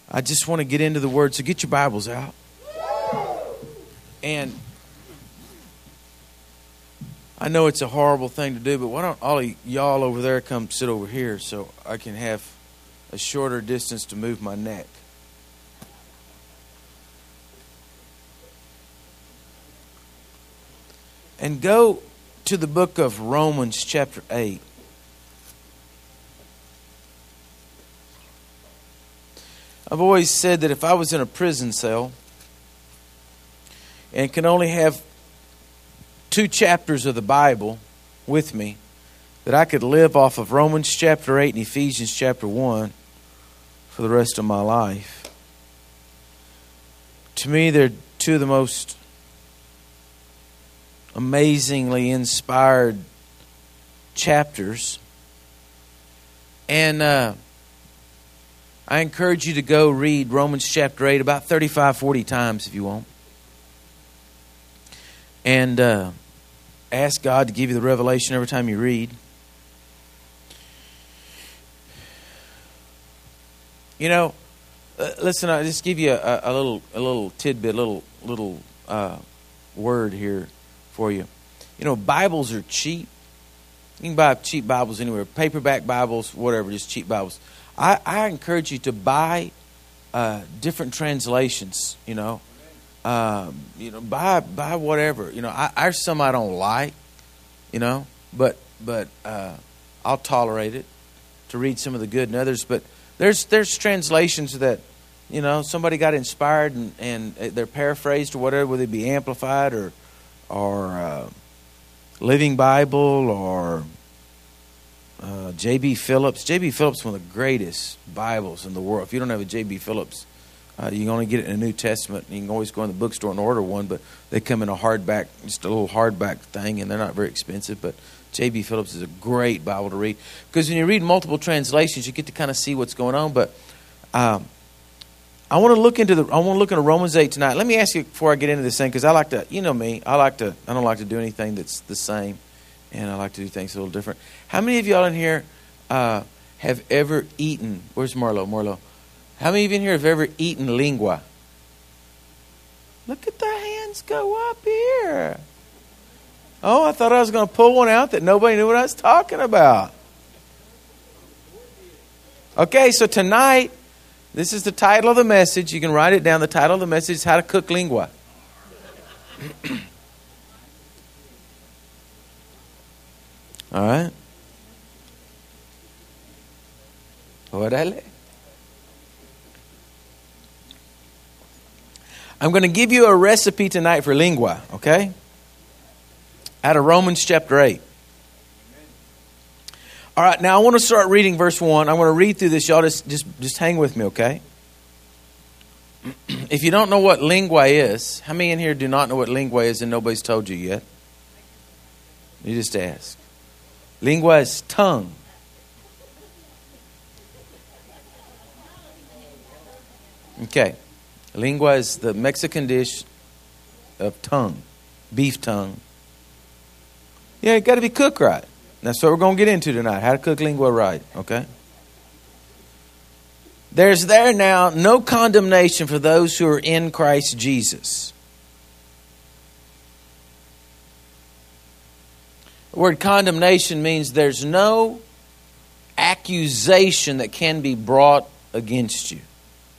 I just want to get into the Word. So get your Bibles out. And I know it's a horrible thing to do, but why don't all of y'all over there come sit over here so I can have a shorter distance to move my neck. And go to the book of Romans chapter 8. I've always said that if I was in a prison cell and can only have 2 chapters of the Bible with me, that I could live off of Romans chapter 8 and Ephesians chapter 1 for the rest of my life. To me, they're 2 of the most amazingly inspired chapters. And I encourage you to go read Romans chapter 8 about 35, 40 times if you want. And ask God to give you the revelation every time you read. You know, listen, I'll just give you a little tidbit, a little word here for you. You know, Bibles are cheap. You can buy cheap Bibles anywhere. Paperback Bibles, whatever, just cheap Bibles. I encourage you to buy different translations, buy whatever. There's some I don't like, but I'll tolerate it to read some of the good and others. But there's translations that, somebody got inspired and they're paraphrased or whatever, whether it be Amplified or Living Bible or J.B. Phillips. J.B. Phillips is one of the greatest Bibles in the world. If you don't have a J.B. Phillips, you can only get it in the New Testament. You can always go in the bookstore and order one, but they come in a hardback, just a little hardback thing, and they're not very expensive. But J.B. Phillips is a great Bible to read because when you read multiple translations, you get to kind of see what's going on. But I want to look into Romans 8 tonight. Let me ask you before I get into this thing, because I like to, you know me, I don't like to do anything that's the same. And I like to do things a little different. How many of y'all in here have ever eaten? Where's Marlo? How many of you in here have ever eaten lingua? Look at the hands go up here. Oh, I thought I was going to pull one out that nobody knew what I was talking about. Okay, so tonight, this is the title of the message. You can write it down. The title of the message is How to Cook Lingua. All right. Órale. I'm going to give you a recipe tonight for lingua, okay? Out of Romans chapter 8. All right, now I want to start reading verse 1. I'm going to read through this. Y'all just hang with me, okay? If you don't know what lingua is, how many in here do not know what lingua is and nobody's told you yet? You just ask. Lingua is tongue. Okay. Lingua is the Mexican dish of tongue. Beef tongue. Yeah, it got to be cooked right. That's what we're going to get into tonight. How to cook lingua right. Okay. There's now no condemnation for those who are in Christ Jesus. The word condemnation means there's no accusation that can be brought against you.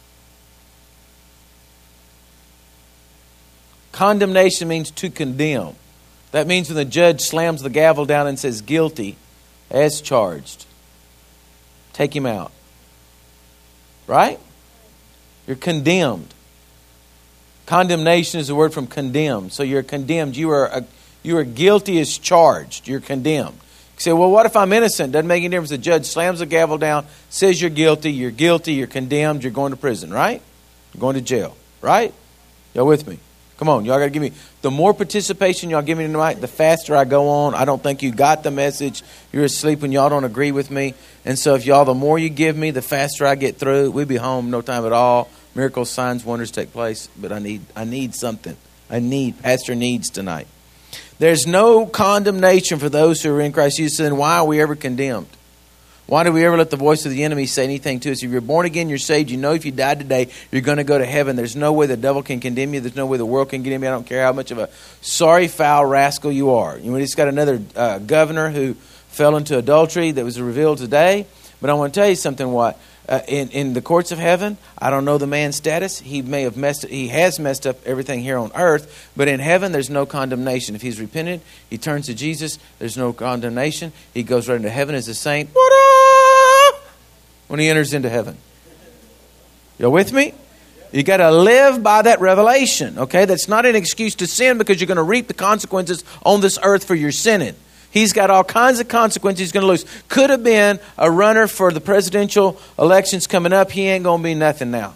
Condemnation means to condemn. That means when the judge slams the gavel down and says guilty as charged, take him out. Right? You're condemned. Condemnation is a word from condemned. So you're condemned. You are guilty as charged. You're condemned. You say, well, what if I'm innocent? Doesn't make any difference. The judge slams the gavel down, says you're guilty, you're condemned, you're going to prison, right? You're going to jail, right? Y'all with me? Come on, y'all got to give me, the more participation y'all give me tonight, the faster I go on. I don't think you got the message. You're asleep when y'all don't agree with me. And so if y'all, the more you give me, the faster I get through. We'll be home no time at all. Miracles, signs, wonders take place. But I need something. Pastor needs tonight. There's no condemnation for those who are in Christ Jesus. And why are we ever condemned? Why do we ever let the voice of the enemy say anything to us? If you're born again, you're saved. You know if you died today, you're going to go to heaven. There's no way the devil can condemn you. There's no way the world can condemn you. I don't care how much of a sorry, foul rascal you are. You know, we just got another governor who fell into adultery that was revealed today. But I want to tell you something, what? In the courts of heaven, I don't know the man's status. He has messed up everything here on earth, but in heaven there's no condemnation. If he's repented, he turns to Jesus, there's no condemnation. He goes right into heaven as a saint. When he enters into heaven. Y'all with me? You got to live by that revelation, okay? That's not an excuse to sin, because you're going to reap the consequences on this earth for your sinning. He's got all kinds of consequences he's going to lose. Could have been a runner for the presidential elections coming up. He ain't going to be nothing now.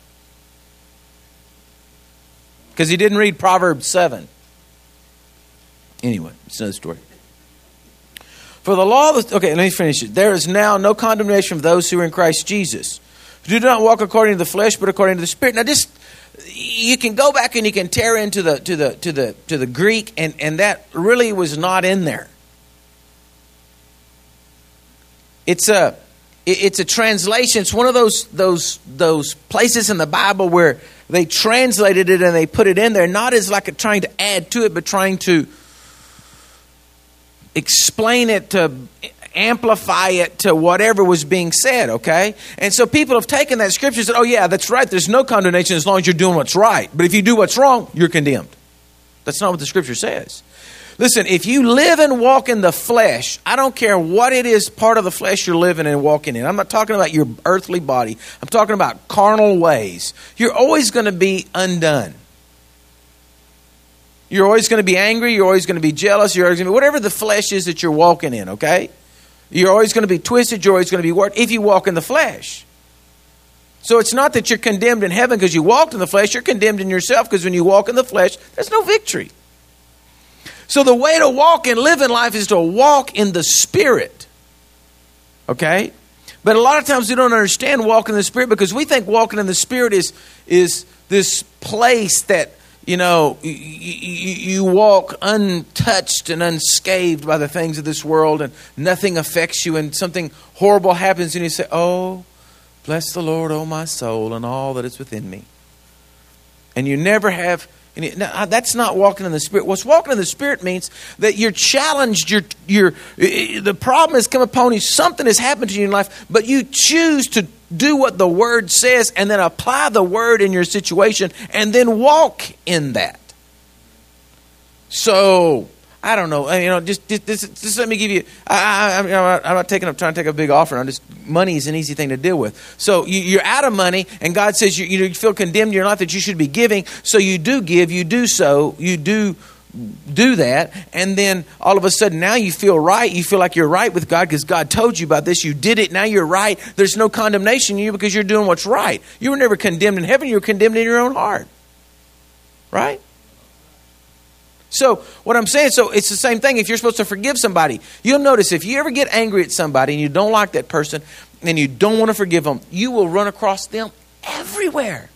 Because he didn't read Proverbs 7. Anyway, it's another story. For the law, okay, let me finish it. There is now no condemnation for those who are in Christ Jesus, who do not walk according to the flesh, but according to the Spirit. Now, you can go back and you can tear into the Greek, and that really was not in there. It's a translation. It's one of those places in the Bible where they translated it and they put it in there, not as like trying to add to it, but trying to explain it, to amplify it to whatever was being said, okay? And so people have taken that scripture and said, oh yeah, that's right, there's no condemnation as long as you're doing what's right. But if you do what's wrong, you're condemned. That's not what the scripture says. Listen, if you live and walk in the flesh, I don't care what it is, part of the flesh you're living and walking in. I'm not talking about your earthly body. I'm talking about carnal ways. You're always going to be undone. You're always going to be angry. You're always going to be jealous. You're always going to be whatever the flesh is that you're walking in, okay? You're always going to be twisted. You're always going to be warped if you walk in the flesh. So it's not that you're condemned in heaven because you walked in the flesh. You're condemned in yourself because when you walk in the flesh, there's no victory. So the way to walk and live in life is to walk in the Spirit. Okay? But a lot of times we don't understand walking in the Spirit because we think walking in the Spirit is this place that, you know, you walk untouched and unscathed by the things of this world and nothing affects you and something horrible happens and you say, oh, bless the Lord, oh my soul, and all that is within me. And you never have... Now, that's not walking in the Spirit. What's walking in the Spirit means that you're challenged. The problem has come upon you. Something has happened to you in life, but you choose to do what the Word says and then apply the Word in your situation and then walk in that. So, I don't know. You know, just let me give you. I'm not trying to take a big offering. Money is an easy thing to deal with. So you're out of money, and God says you feel condemned in your life that you should be giving. So you do give. You do so. You do that, and then all of a sudden now you feel right. You feel like you're right with God because God told you about this. You did it. Now you're right. There's no condemnation in you because you're doing what's right. You were never condemned in heaven. You were condemned in your own heart. Right? So what I'm saying, so it's the same thing if you're supposed to forgive somebody. You'll notice if you ever get angry at somebody and you don't like that person and you don't want to forgive them, you will run across them everywhere.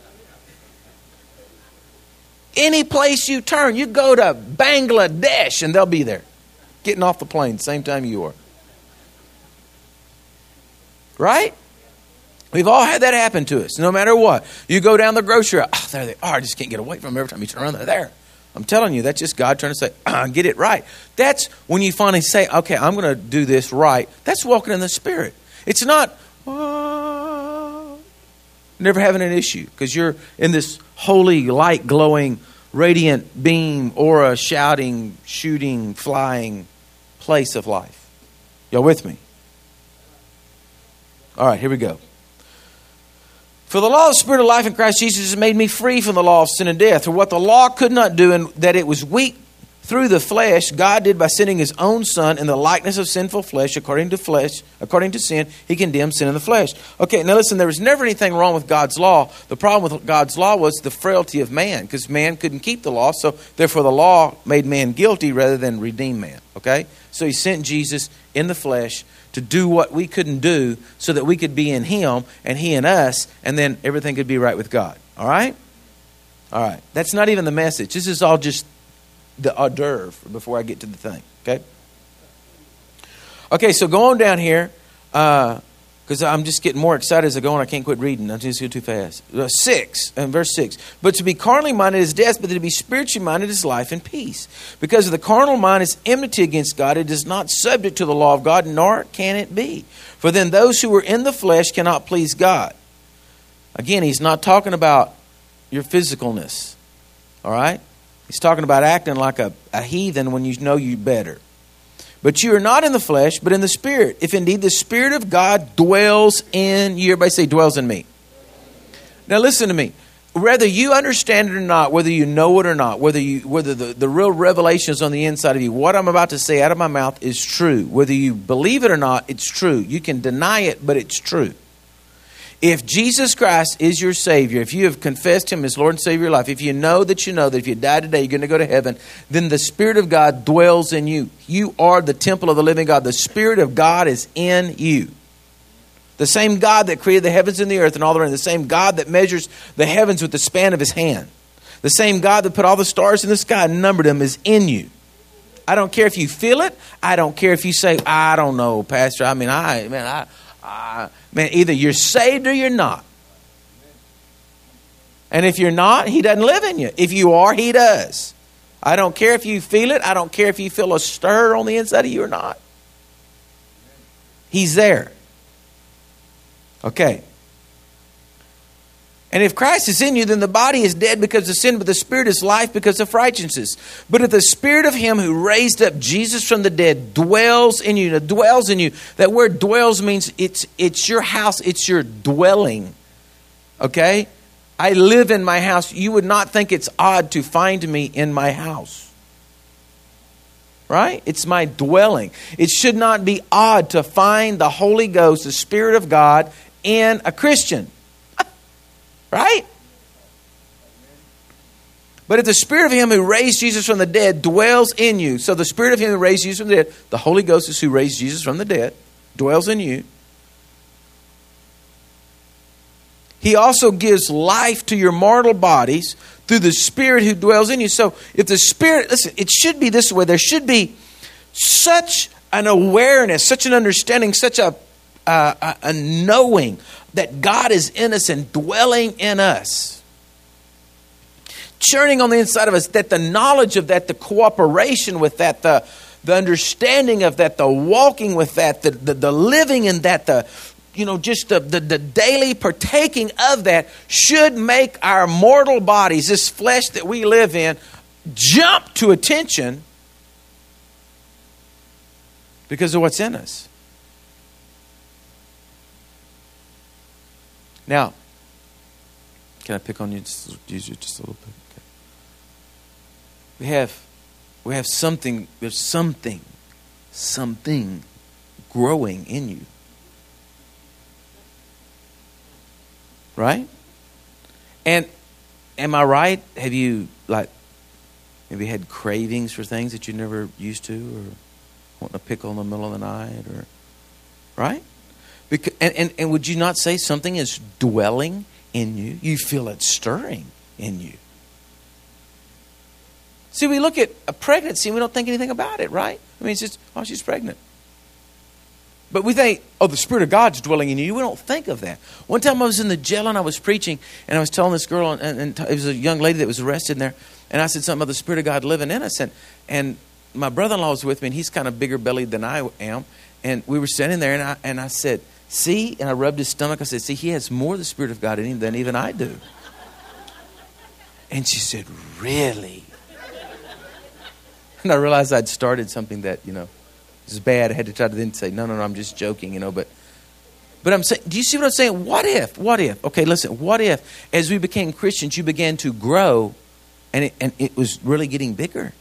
Any place you turn, you go to Bangladesh and they'll be there. Getting off the plane same time you are. Right? We've all had that happen to us, no matter what. You go down the grocery aisle, oh, there they are. I just can't get away from them. Every time you turn around, they're there. I'm telling you, that's just God trying to say, get it right. That's when you finally say, okay, I'm going to do this right. That's walking in the Spirit. It's not never having an issue because you're in this holy, light, glowing, radiant beam, aura, shouting, shooting, flying place of life. Y'all with me? All right, here we go. For the law of the Spirit of life in Christ Jesus has made me free from the law of sin and death. For what the law could not do, and that it was weak through the flesh, God did by sending His own Son in the likeness of sinful flesh, according to sin, He condemned sin in the flesh. Okay, now listen, there was never anything wrong with God's law. The problem with God's law was the frailty of man, because man couldn't keep the law, so therefore the law made man guilty rather than redeem man. Okay? So He sent Jesus in the flesh to do what we couldn't do so that we could be in Him and He in us, and then everything could be right with God. All right? All right. That's not even the message. This is all just the hors d'oeuvre before I get to the thing. Okay? Okay, so go on down here. Because I'm just getting more excited as I go on. I can't quit reading. I'm just going too fast. 6, verse 6. But to be carnally minded is death, but to be spiritually minded is life and peace. Because of the carnal mind is enmity against God. It is not subject to the law of God, nor can it be. For then those who are in the flesh cannot please God. Again, he's not talking about your physicalness. All right? He's talking about acting like a heathen when you know you better. But you are not in the flesh, but in the Spirit. If indeed the Spirit of God dwells in you. Everybody say, dwells in me. Now listen to me. Whether you understand it or not, whether you know it or not, whether the real revelation is on the inside of you, what I'm about to say out of my mouth is true. Whether you believe it or not, it's true. You can deny it, but it's true. If Jesus Christ is your Savior, if you have confessed Him as Lord and Savior of your life, if you know that if you die today, you're going to go to heaven, then the Spirit of God dwells in you. You are the temple of the living God. The Spirit of God is in you. The same God that created the heavens and the earth and all the rest. The same God that measures the heavens with the span of His hand. The same God that put all the stars in the sky and numbered them is in you. I don't care if you feel it. I don't care if you say, I don't know, Pastor. Man, either you're saved or you're not. And if you're not, He doesn't live in you. If you are, He does. I don't care if you feel it. I don't care if you feel a stir on the inside of you or not. He's there. Okay. And if Christ is in you, then the body is dead because of sin, but the Spirit is life because of righteousness. But if the Spirit of Him who raised up Jesus from the dead dwells in you, dwells in you. That word dwells means it's your house, it's your dwelling. Okay? I live in my house. You would not think it's odd to find me in my house. Right? It's my dwelling. It should not be odd to find the Holy Ghost, the Spirit of God, in a Christian. Right? But if the Spirit of Him who raised Jesus from the dead dwells in you, so the Spirit of Him who raised Jesus from the dead, the Holy Ghost is who raised Jesus from the dead, dwells in you. He also gives life to your mortal bodies through the Spirit who dwells in you. So if the Spirit, listen, it should be this way. There should be such an awareness, such an understanding, such a knowing that God is in us and dwelling in us. Churning on the inside of us, that the knowledge of that, the cooperation with that, the understanding of that, the walking with that, the living in that, the daily partaking of that should make our mortal bodies, this flesh that we live in, jump to attention because of what's in us. Now, can I pick on you just a little bit? Okay. We have something. There's something growing in you, right? And am I right? Have you maybe had cravings for things that you never used to, or wanting a pickle in the middle of the night, or right? Because, and would you not say something is dwelling in you? You feel it stirring in you. See, we look at a pregnancy and we don't think anything about it, right? I mean, it's just, she's pregnant. But we think, the Spirit of God's dwelling in you. We don't think of that. One time I was in the jail and I was preaching and I was telling this girl, and it was a young lady that was arrested in there, and I said something about the Spirit of God living in us. And my brother-in-law was with me, and he's kind of bigger bellied than I am. And we were sitting there, and I said, see, and I rubbed his stomach. I said, see, he has more of the Spirit of God in him than even I do. And she said, really? And I realized I'd started something that, was bad. I had to try to then say, no, I'm just joking, But I'm saying, do you see what I'm saying? What if? Okay, listen, what if as we became Christians, you began to grow and it was really getting bigger?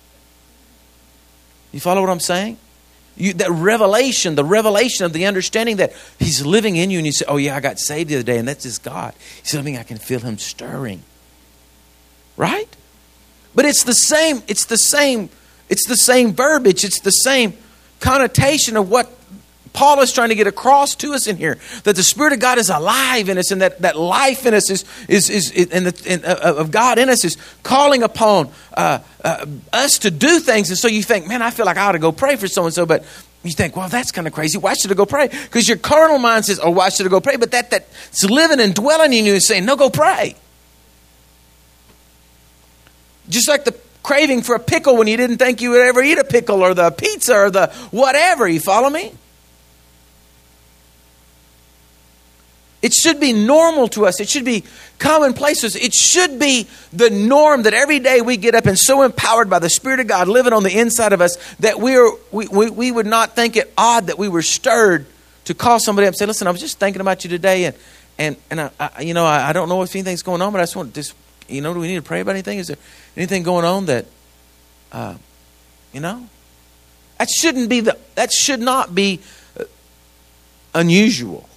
You follow what I'm saying? The revelation of the understanding that He's living in you, and you say, oh yeah, I got saved the other day, and that's just God. He's something I can feel Him stirring. Right? But it's the same verbiage, it's the same connotation of what Paul is trying to get across to us in here. That the Spirit of God is alive in us, and that life in us of God in us is calling upon us to do things. And so you think, man, I feel like I ought to go pray for so-and-so. But You think, well, that's kind of crazy. Why should I go pray? Because your carnal mind says, oh, why should I go pray? But that's living and dwelling in you is saying, no, go pray. Just like the craving for a pickle when you didn't think you would ever eat a pickle, or the pizza, or the whatever. You follow me? It should be normal to us. It should be commonplace to us. It should be the norm that every day we get up and so empowered by the Spirit of God living on the inside of us that we would not think it odd that we were stirred to call somebody up and say, listen, I was just thinking about you today, and I don't know if anything's going on, but I just want to do we need to pray about anything? Is there anything going on that that should not be unusual.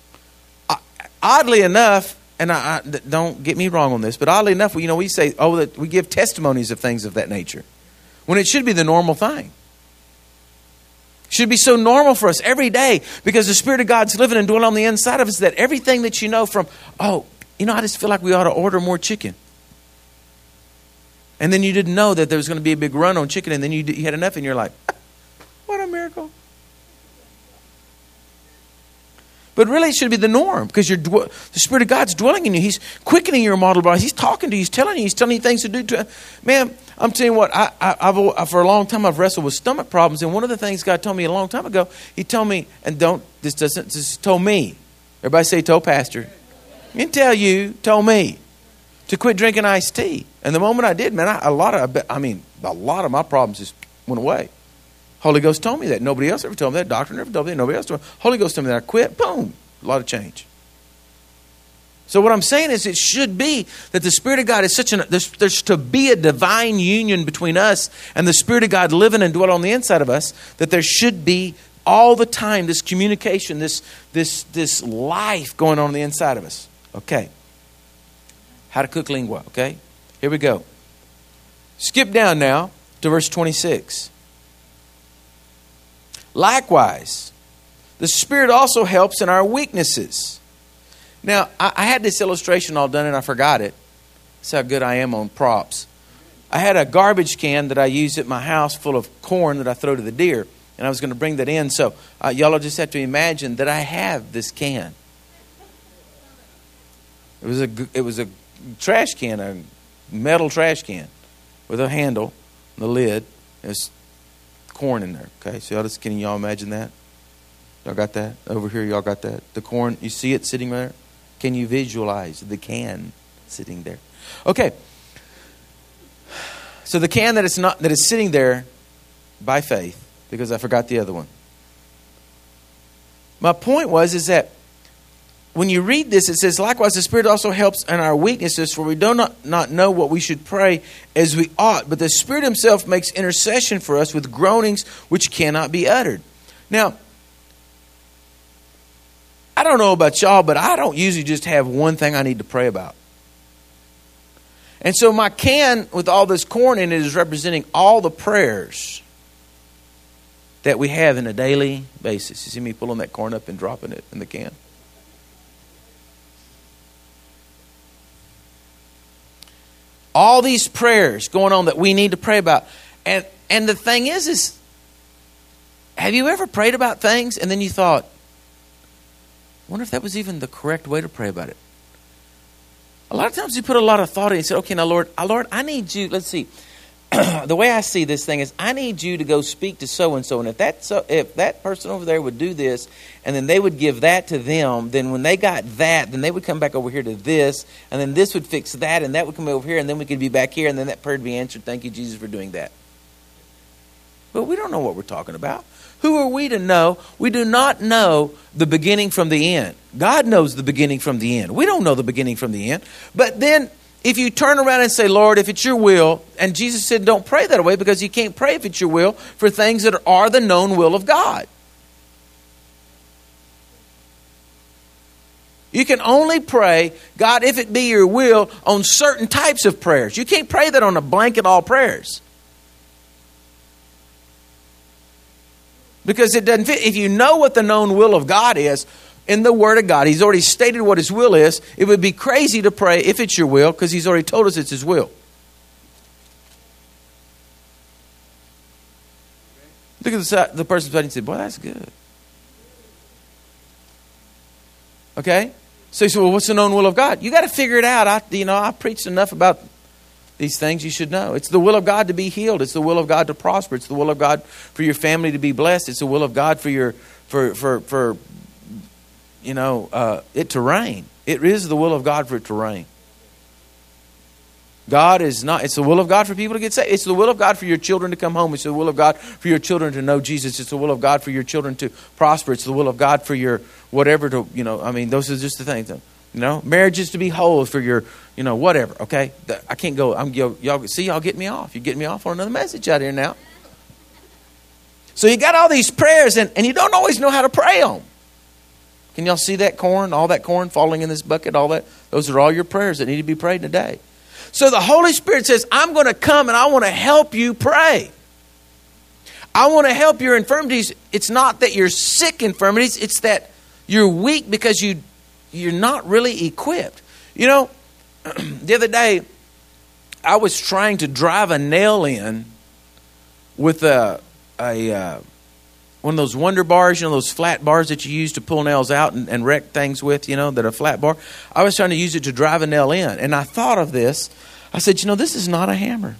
Oddly enough, and I don't get me wrong on this, but oddly enough, we say, that we give testimonies of things of that nature, when it should be the normal thing. It should be so normal for us every day, because the Spirit of God's living and dwelling on the inside of us, that everything that from, I just feel like we ought to order more chicken. And then you didn't know that there was going to be a big run on chicken, and then you had enough, and you're like, what a miracle. But really, it should be the norm, because the Spirit of God's dwelling in you. He's quickening your mortal body. He's talking to you. He's telling you things to do. Man, I'm telling you what, I've for a long time, I've wrestled with stomach problems. And one of the things God told me a long time ago, He told me, this told me. Everybody say, told Pastor. He didn't tell you, told me to quit drinking iced tea. And the moment I did, man, a lot of my problems just went away. Holy Ghost told me that. Nobody else ever told me that. Doctor never told me that. Nobody else told me. Holy Ghost told me that. I quit. Boom. A lot of change. So what I'm saying is, it should be that the Spirit of God is there's to be a divine union between us and the Spirit of God living and dwelling on the inside of us, that there should be all the time this communication, this life going on the inside of us. Okay. How to cook lingua. Okay. Here we go. Skip down now to verse 26. Likewise, the Spirit also helps in our weaknesses. Now, I had this illustration all done and I forgot it. That's how good I am on props. I had a garbage can that I used at my house full of corn that I throw to the deer. And I was going to bring that in. So y'all will just have to imagine that I have this can. It was a trash can, a metal trash can with a handle, the lid. It's corn in there. Okay, so can y'all imagine that? Y'all got that? Over here, y'all got that? The corn, you see it sitting there? Can you visualize the can sitting there? Okay. So the can that is sitting there by faith, because I forgot the other one. My point is that when you read this, it says, likewise, the Spirit also helps in our weaknesses, for we do not know what we should pray as we ought. But the Spirit Himself makes intercession for us with groanings which cannot be uttered. Now, I don't know about y'all, but I don't usually just have one thing I need to pray about. And so my can with all this corn in it is representing all the prayers that we have in a daily basis. You see me pulling that corn up and dropping it in the can? All these prayers going on that we need to pray about. And the thing is have you ever prayed about things and then you thought, I wonder if that was even the correct way to pray about it? A lot of times you put a lot of thought in it and say, okay, now Lord, I need you, let's see. The way I see this thing is, I need you to go speak to so-and-so. And if that person over there would do this, and then they would give that to them, then when they got that, then they would come back over here to this, and then this would fix that, and that would come over here, and then we could be back here, and then that prayer would be answered. Thank you, Jesus, for doing that. But we don't know what we're talking about. Who are we to know? We do not know the beginning from the end. God knows the beginning from the end. We don't know the beginning from the end. But then if you turn around and say, Lord, if it's your will, and Jesus said don't pray that way, because you can't pray if it's your will for things that are the known will of God. You can only pray, God, if it be your will, on certain types of prayers. You can't pray that on a blanket all prayers. Because it doesn't fit. If you know what the known will of God is in the Word of God, He's already stated what His will is. It would be crazy to pray if it's your will, because He's already told us it's His will. Look at at the person beside you and say, boy, that's good. Okay? So you say, well, what's the known will of God? You got to figure it out. I preached enough about these things you should know. It's the will of God to be healed. It's the will of God to prosper. It's the will of God for your family to be blessed. It's the will of God for it to rain. It is the will of God for it to rain. It's the will of God for people to get saved. It's the will of God for your children to come home. It's the will of God for your children to know Jesus. It's the will of God for your children to prosper. It's the will of God for your whatever those are just the things. Marriages to be whole for your, whatever. Okay. I can't go. Y'all get me off. You get me off on another message out here now. So you got all these prayers and you don't always know how to pray them. Can y'all see that corn? All that corn falling in this bucket, all that? Those are all your prayers that need to be prayed today. So the Holy Spirit says, I'm going to come and I want to help you pray. I want to help your infirmities. It's not that you're sick infirmities. It's that you're weak because you're not really equipped. The other day, I was trying to drive a nail in with one of those Wonder Bars, those flat bars that you use to pull nails out and wreck things with, that are flat bar. I was trying to use it to drive a nail in. And I thought of this. I said, this is not a hammer.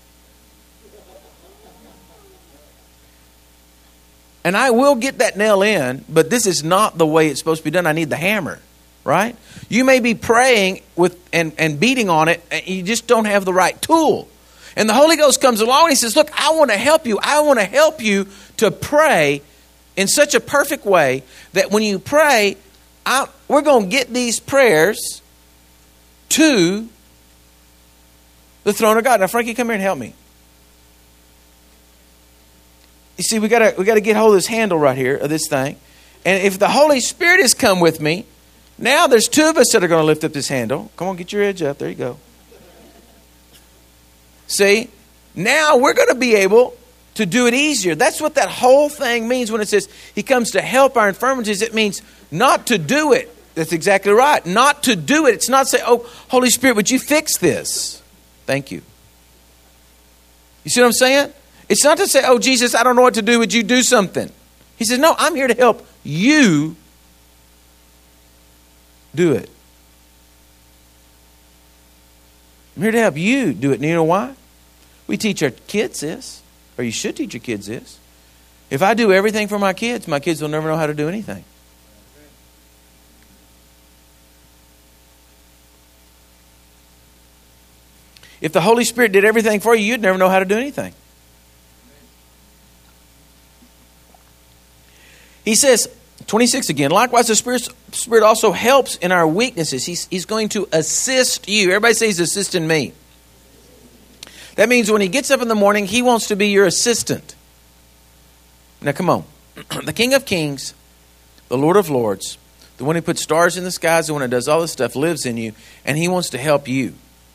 And I will get that nail in, but this is not the way it's supposed to be done. I need the hammer, right? You may be praying with and beating on it, and you just don't have the right tool. And the Holy Ghost comes along and he says, look, I want to help you. I want to help you to pray in such a perfect way that when you pray, we're going to get these prayers to the throne of God. Now, Frankie, come here and help me. You see, we got to get hold of this handle right here of this thing. And if the Holy Spirit has come with me, now there's two of us that are going to lift up this handle. Come on, get your edge up. There you go. See, now we're going to be able to do it easier. That's what that whole thing means when it says he comes to help our infirmities. It means not to do it. That's exactly right. Not to do it. It's not say, oh, Holy Spirit, would you fix this? Thank you. You see what I'm saying? It's not to say, oh, Jesus, I don't know what to do. Would you do something? He says, no, I'm here to help you do it. I'm here to help you do it. And you know why? We teach our kids this, or you should teach your kids this. If I do everything for my kids will never know how to do anything. If the Holy Spirit did everything for you, you'd never know how to do anything. He says, 26 again, likewise the Spirit also helps in our weaknesses. He's going to assist you. Everybody say he's assisting me. That means when he gets up in the morning, he wants to be your assistant. Now come on. The King of Kings, the Lord of Lords, the one who puts stars in the skies, the one who does all this stuff, lives in you, and he wants to help you.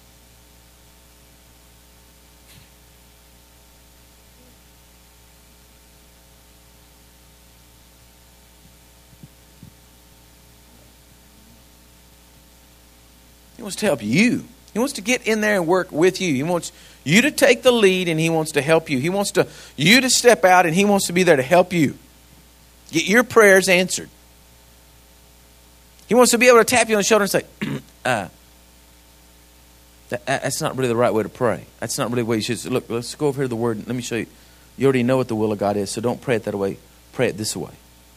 He wants to help you. He wants to get in there and work with you. He wants you to take the lead and he wants to help you. He wants you to step out and he wants to be there to help you. Get your prayers answered. He wants to be able to tap you on the shoulder and say, that's not really the right way to pray. That's not really the way you should say. Look, let's go over here to the Word. Let me show you. You already know what the will of God is, so don't pray it that way. Pray it this way.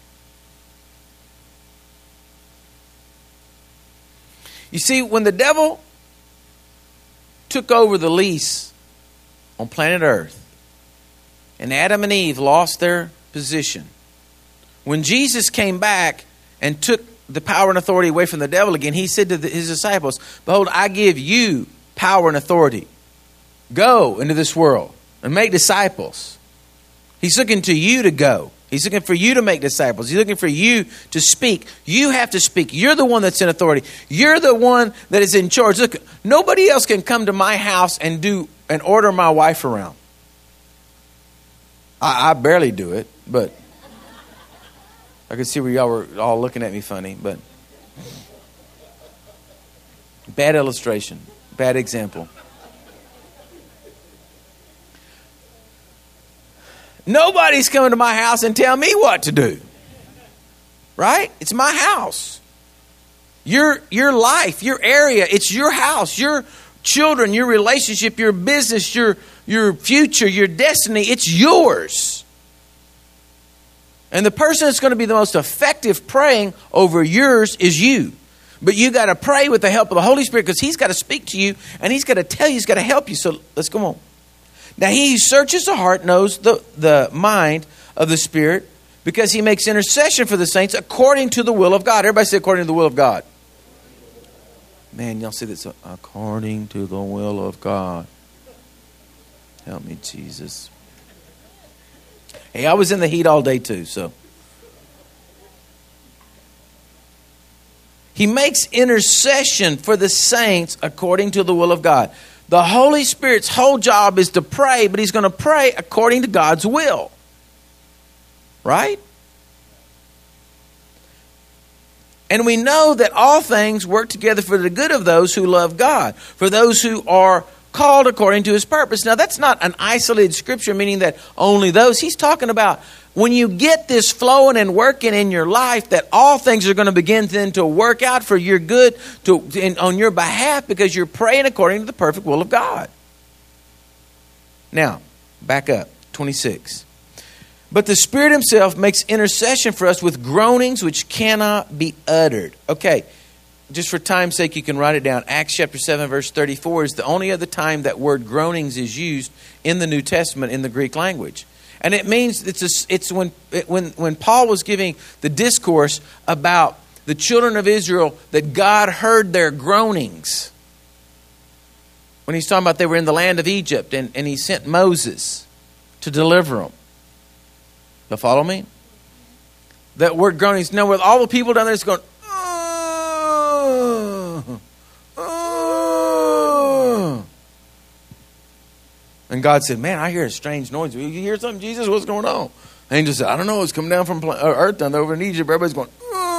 You see, when the devil took over the lease on planet Earth and Adam and Eve lost their position, when Jesus came back and took the power and authority away from the devil again, he said to his disciples, behold, I give you power and authority. Go into this world and make disciples. He's looking to you to go. He's looking for you to make disciples. He's looking for you to speak. You have to speak. You're the one that's in authority. You're the one that is in charge. Look, nobody else can come to my house and order my wife around. I barely do it, but I could see where y'all were all looking at me funny, but bad illustration, bad example. Nobody's coming to my house and tell me what to do. Right? It's my house. Your life, your area, it's your house, your children, your relationship, your business, your future, your destiny, it's yours. And the person that's going to be the most effective praying over yours is you. But you got to pray with the help of the Holy Spirit because He's got to speak to you and He's got to tell you, He's got to help you. So let's go on. Now He who searches the heart knows the mind of the Spirit because He makes intercession for the saints according to the will of God. Everybody say according to the will of God. Man, y'all see this? According to the will of God. Help me, Jesus. Hey, I was in the heat all day too, so. He makes intercession for the saints according to the will of God. The Holy Spirit's whole job is to pray, but He's going to pray according to God's will. Right? And we know that all things work together for the good of those who love God, for those who are called according to His purpose. Now, that's not an isolated scripture, meaning that only those. He's talking about when you get this flowing and working in your life, that all things are going to begin then to work out for your good on your behalf because you're praying according to the perfect will of God. Now, back up, 26. But the Spirit Himself makes intercession for us with groanings which cannot be uttered. Okay, just for time's sake, you can write it down. Acts chapter 7, verse 34 is the only other time that word groanings is used in the New Testament in the Greek language. And it means it's when Paul was giving the discourse about the children of Israel that God heard their groanings. When he's talking about they were in the land of Egypt and He sent Moses to deliver them. You follow me? That word groanings. Now, with all the people down there, it's going, and God said, man, I hear a strange noise. You hear something, Jesus? What's going on? And Angel said, I don't know. It's coming down from earth down there over in Egypt. Everybody's going,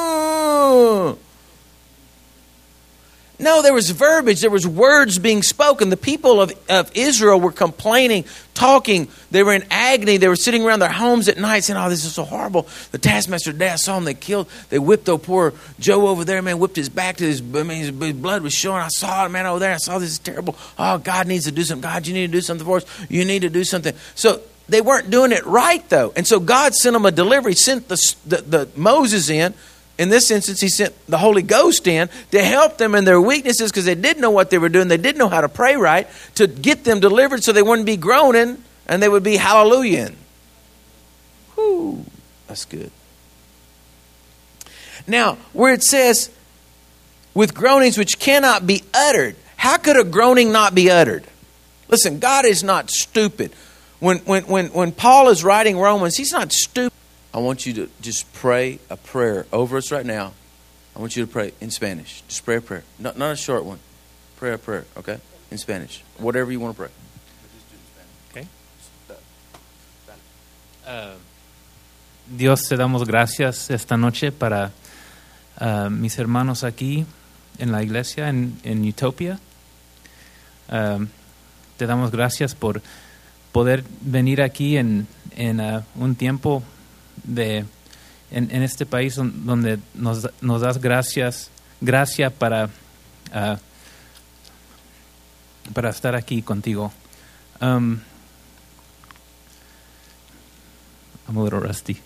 No, there was verbiage. There was words being spoken. The people of Israel were complaining, talking. They were in agony. They were sitting around their homes at night saying, oh, this is so horrible. The taskmaster dad saw them. They whipped the poor Joe over there, man, whipped his back to his blood was showing. I saw it, man, over there. I saw this is terrible. Oh, God needs to do something. God, you need to do something for us. You need to do something. So they weren't doing it right, though. And so God sent them a delivery. He sent the Moses in. In this instance, He sent the Holy Ghost in to help them in their weaknesses because they didn't know what they were doing. They didn't know how to pray right, to get them delivered so they wouldn't be groaning and they would be hallelujah. Whew, that's good. Now, where it says, with groanings which cannot be uttered, how could a groaning not be uttered? Listen, God is not stupid. When Paul is writing Romans, he's not stupid. I want you to just pray a prayer over us right now. I want you to pray in Spanish. Just pray a prayer. Not a short one. Pray a prayer, okay? In Spanish. Whatever you want to pray. Okay. Dios, te damos gracias esta noche para mis hermanos aquí en la iglesia, en Utopia. Te damos gracias por poder venir aquí en un tiempo en este país donde nos das gracia para estar aquí contigo. I'm a little rusty.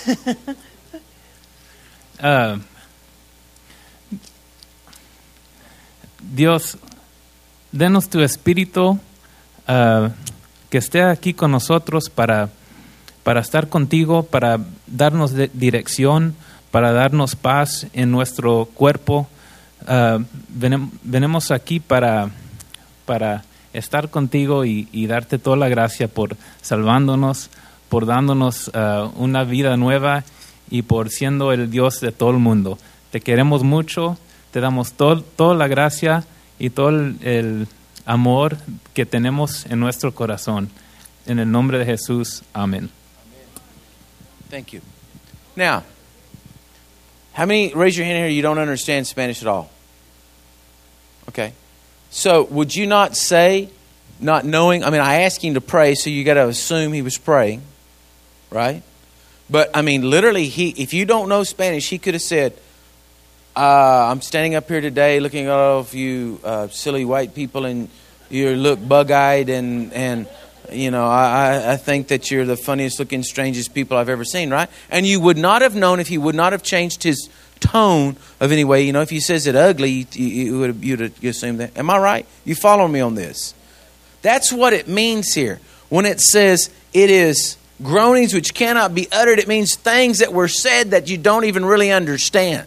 Dios, denos tu espíritu que esté aquí con nosotros para estar contigo, para darnos dirección, para darnos paz en nuestro cuerpo. Venimos aquí para estar contigo y darte toda la gracia por salvándonos, por dándonos una vida nueva y por siendo el Dios de todo el mundo. Te queremos mucho, te damos toda la gracia y todo el amor que tenemos en nuestro corazón. En el nombre de Jesús, amén. Thank you. Now, how many, raise your hand here, you don't understand Spanish at all? Okay. So, would you not say, not knowing, I mean, I asked him to pray, so you got to assume he was praying. right? But, I mean, literally, if you don't know Spanish, he could have said, I'm standing up here today looking at all of you silly white people, and you look bug-eyed, and you know, I think that you're the funniest looking, strangest people I've ever seen, right? And you would not have known if he would not have changed his tone of any way. You know, if he says it ugly, you'd assume that. Am I right? You follow me on this? That's what it means here. When it says it is groanings which cannot be uttered, it means things that were said that you don't even really understand.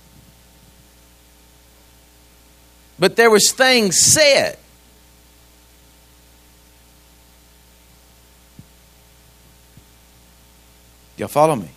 But there was things said. Y'all follow me?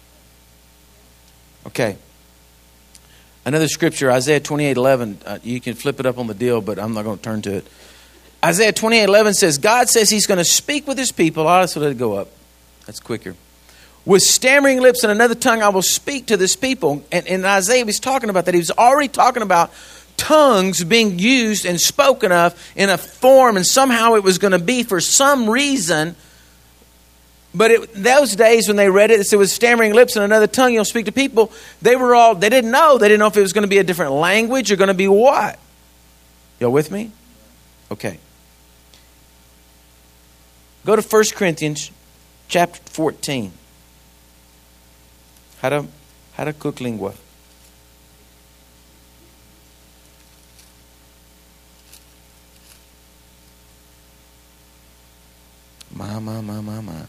Okay. Another scripture, Isaiah 28:11. You can flip it up on the deal, but I'm not going to turn to it. Isaiah 28:11 says, God says He's going to speak with His people. I'll also let it go up. That's quicker. With stammering lips and another tongue, I will speak to this people. And Isaiah was talking about that. He was already talking about tongues being used and spoken of in a form, and somehow it was going to be for some reason. But those days when they read it, it said with stammering lips and another tongue you'll speak to people. They didn't know. They didn't know if it was going to be a different language or going to be what. Y'all with me? Okay. Go to 1 Corinthians chapter 14. How to cook lingua. My.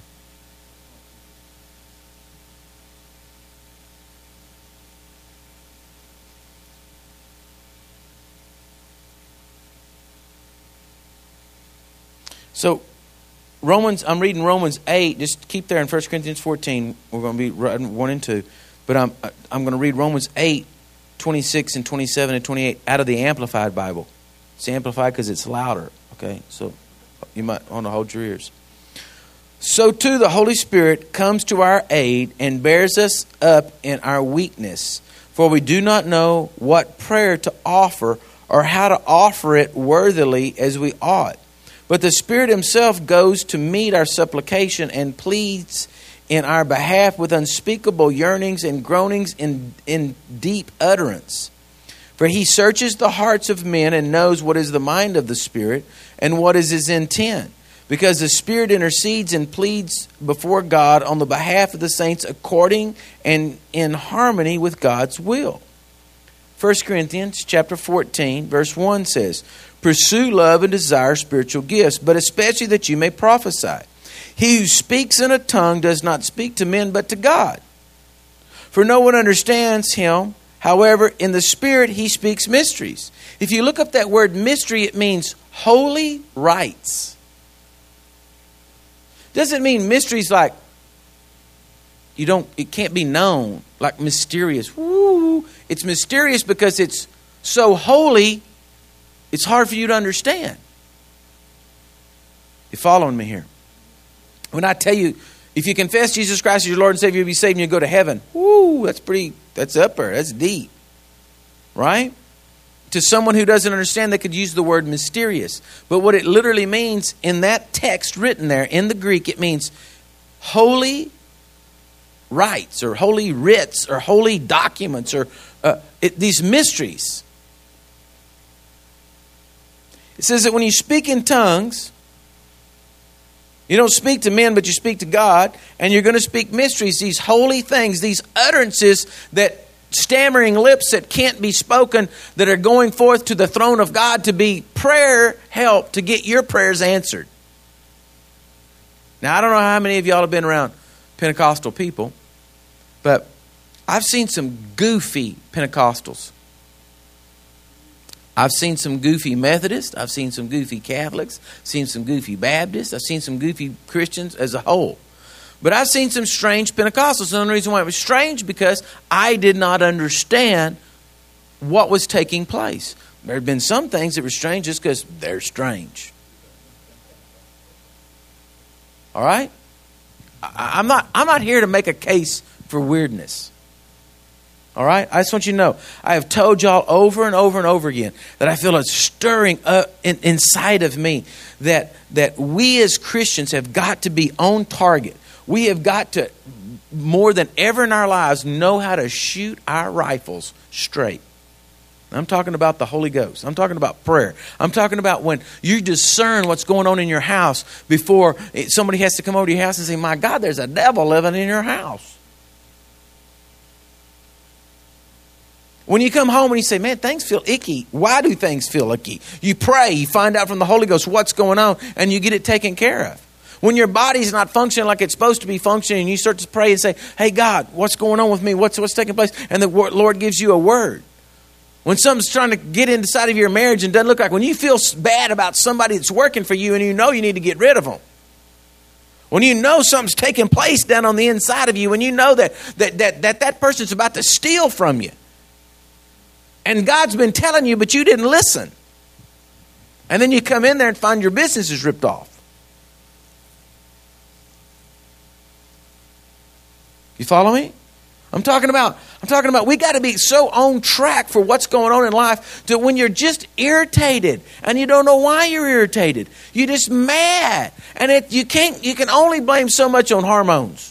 So, I'm reading Romans 8. Just keep there in 1 Corinthians 14. We're going to be writing 1 and 2. But I'm going to read Romans 8, 26 and 27 and 28 out of the Amplified Bible. It's amplified because it's louder. Okay, so you might want to hold your ears. So too the Holy Spirit comes to our aid and bears us up in our weakness. For we do not know what prayer to offer or how to offer it worthily as we ought. But the Spirit Himself goes to meet our supplication and pleads in our behalf with unspeakable yearnings and groanings in deep utterance. For He searches the hearts of men and knows what is the mind of the Spirit and what is His intent. Because the Spirit intercedes and pleads before God on the behalf of the saints according and in harmony with God's will. 1 Corinthians chapter 14, verse 1 says, pursue love and desire spiritual gifts, but especially that you may prophesy. He who speaks in a tongue does not speak to men, but to God. For no one understands him. However, in the Spirit, he speaks mysteries. If you look up that word mystery, it means holy rites. Doesn't mean mysteries like it can't be known, like mysterious. Woo! It's mysterious because it's so holy, it's hard for you to understand. You following me here? When I tell you, if you confess Jesus Christ as your Lord and Savior, you'll be saved and you'll go to heaven. Woo! That's upper. That's deep. Right? To someone who doesn't understand, they could use the word mysterious. But what it literally means in that text written there in the Greek, it means holy rites or holy writs or holy documents or these mysteries. It says that when you speak in tongues, you don't speak to men, but you speak to God, and you're going to speak mysteries, these holy things, these utterances that stammering lips that can't be spoken, that are going forth to the throne of God to be prayer help to get your prayers answered. Now, I don't know how many of y'all have been around Pentecostal people, but I've seen some goofy Pentecostals. I've seen some goofy Methodists. I've seen some goofy Catholics. I've seen some goofy Baptists. I've seen some goofy Christians as a whole. But I've seen some strange Pentecostals. And the reason why it was strange because I did not understand what was taking place. There have been some things that were strange just because they're strange. All right? I'm not here to make a case for weirdness. All right? I just want you to know, I have told y'all over and over and over again that I feel a stirring up inside of me that we as Christians have got to be on target. We have got to, more than ever in our lives, know how to shoot our rifles straight. I'm talking about the Holy Ghost. I'm talking about prayer. I'm talking about when you discern what's going on in your house before somebody has to come over to your house and say, my God, there's a devil living in your house. When you come home and you say, man, things feel icky. Why do things feel icky? You pray, you find out from the Holy Ghost what's going on, and you get it taken care of. When your body's not functioning like it's supposed to be functioning, and you start to pray and say, hey, God, what's going on with me? What's taking place? And the Lord gives you a word. When something's trying to get inside of your marriage and doesn't look like, when you feel bad about somebody that's working for you and you know you need to get rid of them. When you know something's taking place down on the inside of you, when you know that person's about to steal from you. And God's been telling you, but you didn't listen. And then you come in there and find your business is ripped off. You follow me? I'm talking about we got to be so on track for what's going on in life that when you're just irritated and you don't know why you're irritated, you're just mad. And you can only blame so much on hormones.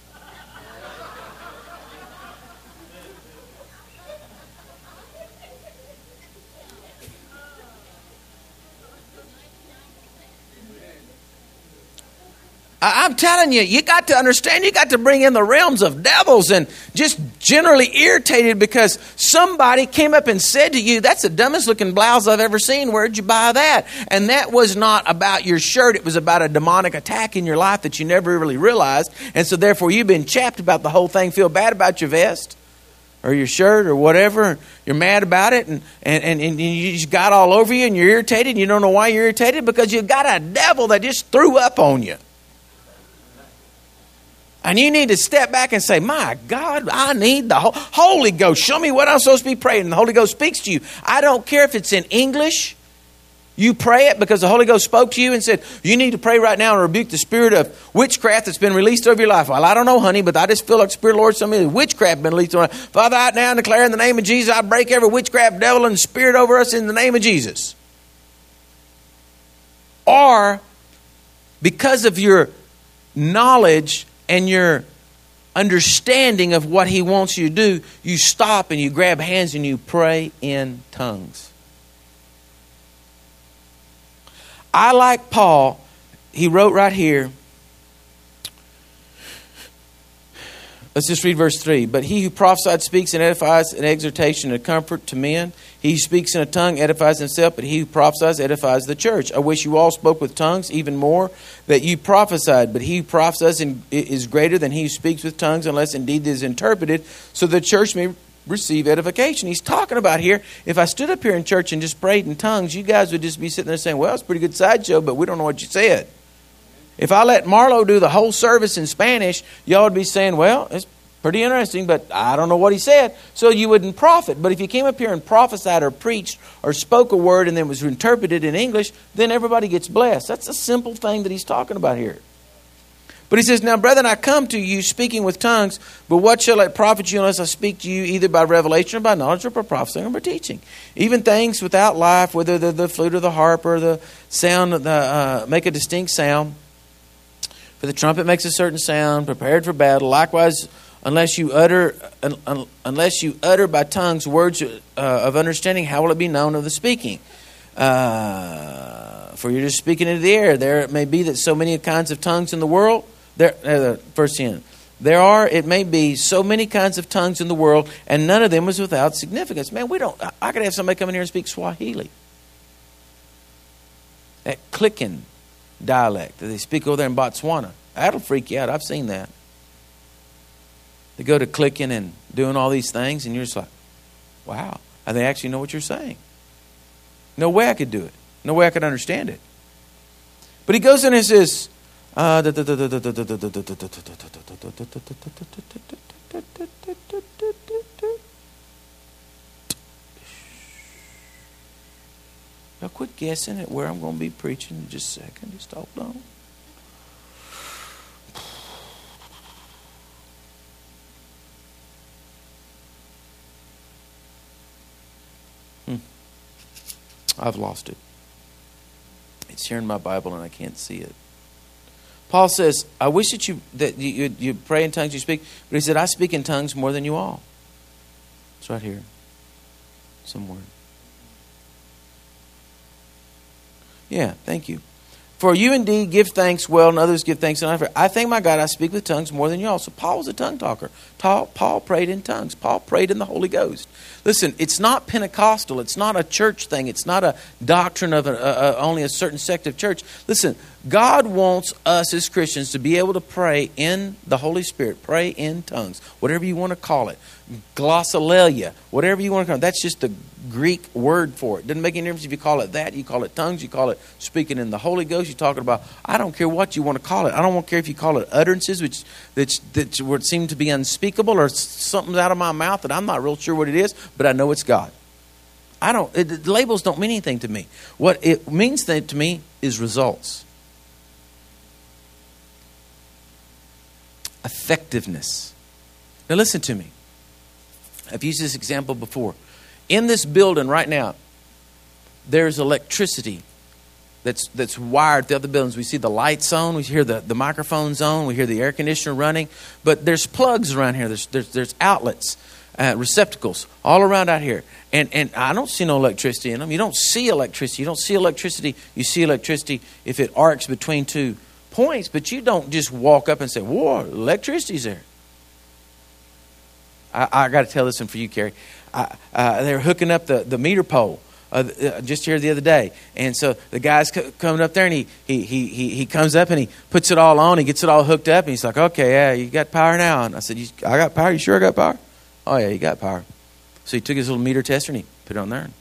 I'm telling you, you got to understand, you got to bring in the realms of devils and just generally irritated because somebody came up and said to you, that's the dumbest looking blouse I've ever seen. Where'd you buy that? And that was not about your shirt. It was about a demonic attack in your life that you never really realized. And so therefore you've been chapped about the whole thing, feel bad about your vest or your shirt or whatever. You're mad about it and you just got all over you and you're irritated and you don't know why you're irritated because you've got a devil that just threw up on you. And you need to step back and say, my God, I need the Holy Ghost. Show me what I'm supposed to be praying. And the Holy Ghost speaks to you. I don't care if it's in English. You pray it because the Holy Ghost spoke to you and said, you need to pray right now and rebuke the spirit of witchcraft that's been released over your life. Well, I don't know, honey, but I just feel like the Spirit of the Lord, some of the witchcraft been released over my life. Father, I now declare in the name of Jesus, I break every witchcraft devil and spirit over us in the name of Jesus. Or because of your knowledge and your understanding of what He wants you to do, you stop and you grab hands and you pray in tongues. I like Paul. He wrote right here. Let's just read verse 3. But he who prophesied speaks and edifies an exhortation and comfort to men. He who speaks in a tongue edifies himself, but he who prophesies edifies the church. I wish you all spoke with tongues, even more, that you prophesied. But he who prophesies is greater than he who speaks with tongues, unless indeed it is interpreted, so the church may receive edification. He's talking about here, if I stood up here in church and just prayed in tongues, you guys would just be sitting there saying, well, it's a pretty good sideshow, but we don't know what you said. If I let Marlo do the whole service in Spanish, y'all would be saying, well, it's pretty interesting, but I don't know what he said. So you wouldn't profit. But if you came up here and prophesied or preached or spoke a word and then was interpreted in English, then everybody gets blessed. That's a simple thing that he's talking about here. But he says, now, brethren, I come to you speaking with tongues, but what shall it profit you unless I speak to you either by revelation or by knowledge or by prophesying or by teaching? Even things without life, whether the flute or the harp or the sound, make a distinct sound. For the trumpet makes a certain sound, prepared for battle. Likewise, unless you utter by tongues words of understanding, how will it be known of the speaking? For you're just speaking into the air. There it may be that so many kinds of tongues in the world. Verse 10. There are, it may be, so many kinds of tongues in the world, and none of them is without significance. Man, I could have somebody come in here and speak Swahili. That clicking dialect that they speak over there in Botswana. That'll freak you out. I've seen that. They go to clicking and doing all these things, and you're just like, wow, they actually know what you're saying. No way I could do it. No way I could understand it. But he goes in and says, now quit guessing at where I'm going to be preaching in just a second. Just hold on. I've lost it. It's here in my Bible and I can't see it. Paul says, I wish that you pray in tongues, you speak. But he said, I speak in tongues more than you all. It's right here. Somewhere. Yeah, thank you. For you indeed give thanks well, and others give thanks not. I thank my God I speak with tongues more than you all. So Paul was a tongue talker. Paul prayed in tongues. Paul prayed in the Holy Ghost. Listen, it's not Pentecostal. It's not a church thing. It's not a doctrine of only a certain sect of church. Listen, God wants us as Christians to be able to pray in the Holy Spirit. Pray in tongues. Whatever you want to call it. Glossolalia. Whatever you want to call it. That's just the Greek word for it. Doesn't make any difference if you call it that. You call it tongues. You call it speaking in the Holy Ghost. You're talking about, I don't care what you want to call it. I don't care if you call it utterances, that would seem to be unspeakable, or something's out of my mouth that I'm not real sure what it is, but I know it's God. Labels don't mean anything to me. What it means to me is results. Effectiveness. Now listen to me. I've used this example before. In this building right now, there's electricity that's wired to other buildings. We see the lights on, we hear the microphones on, we hear the air conditioner running, but there's plugs around here. There's outlets, receptacles all around out here. And I don't see no electricity in them. You don't see electricity. You don't see electricity. You see electricity if it arcs between two points, but you don't just walk up and say, whoa, electricity's there. I got to tell this one for you, Carrie. They're hooking up the meter pole just here the other day, and so the guy's coming up there, and he comes up and he puts it all on. He gets it all hooked up, and he's like, "Okay, yeah, you got power now." And I said, "I got power. You sure I got power?" "Oh yeah, you got power." So he took his little meter tester and he put it on there.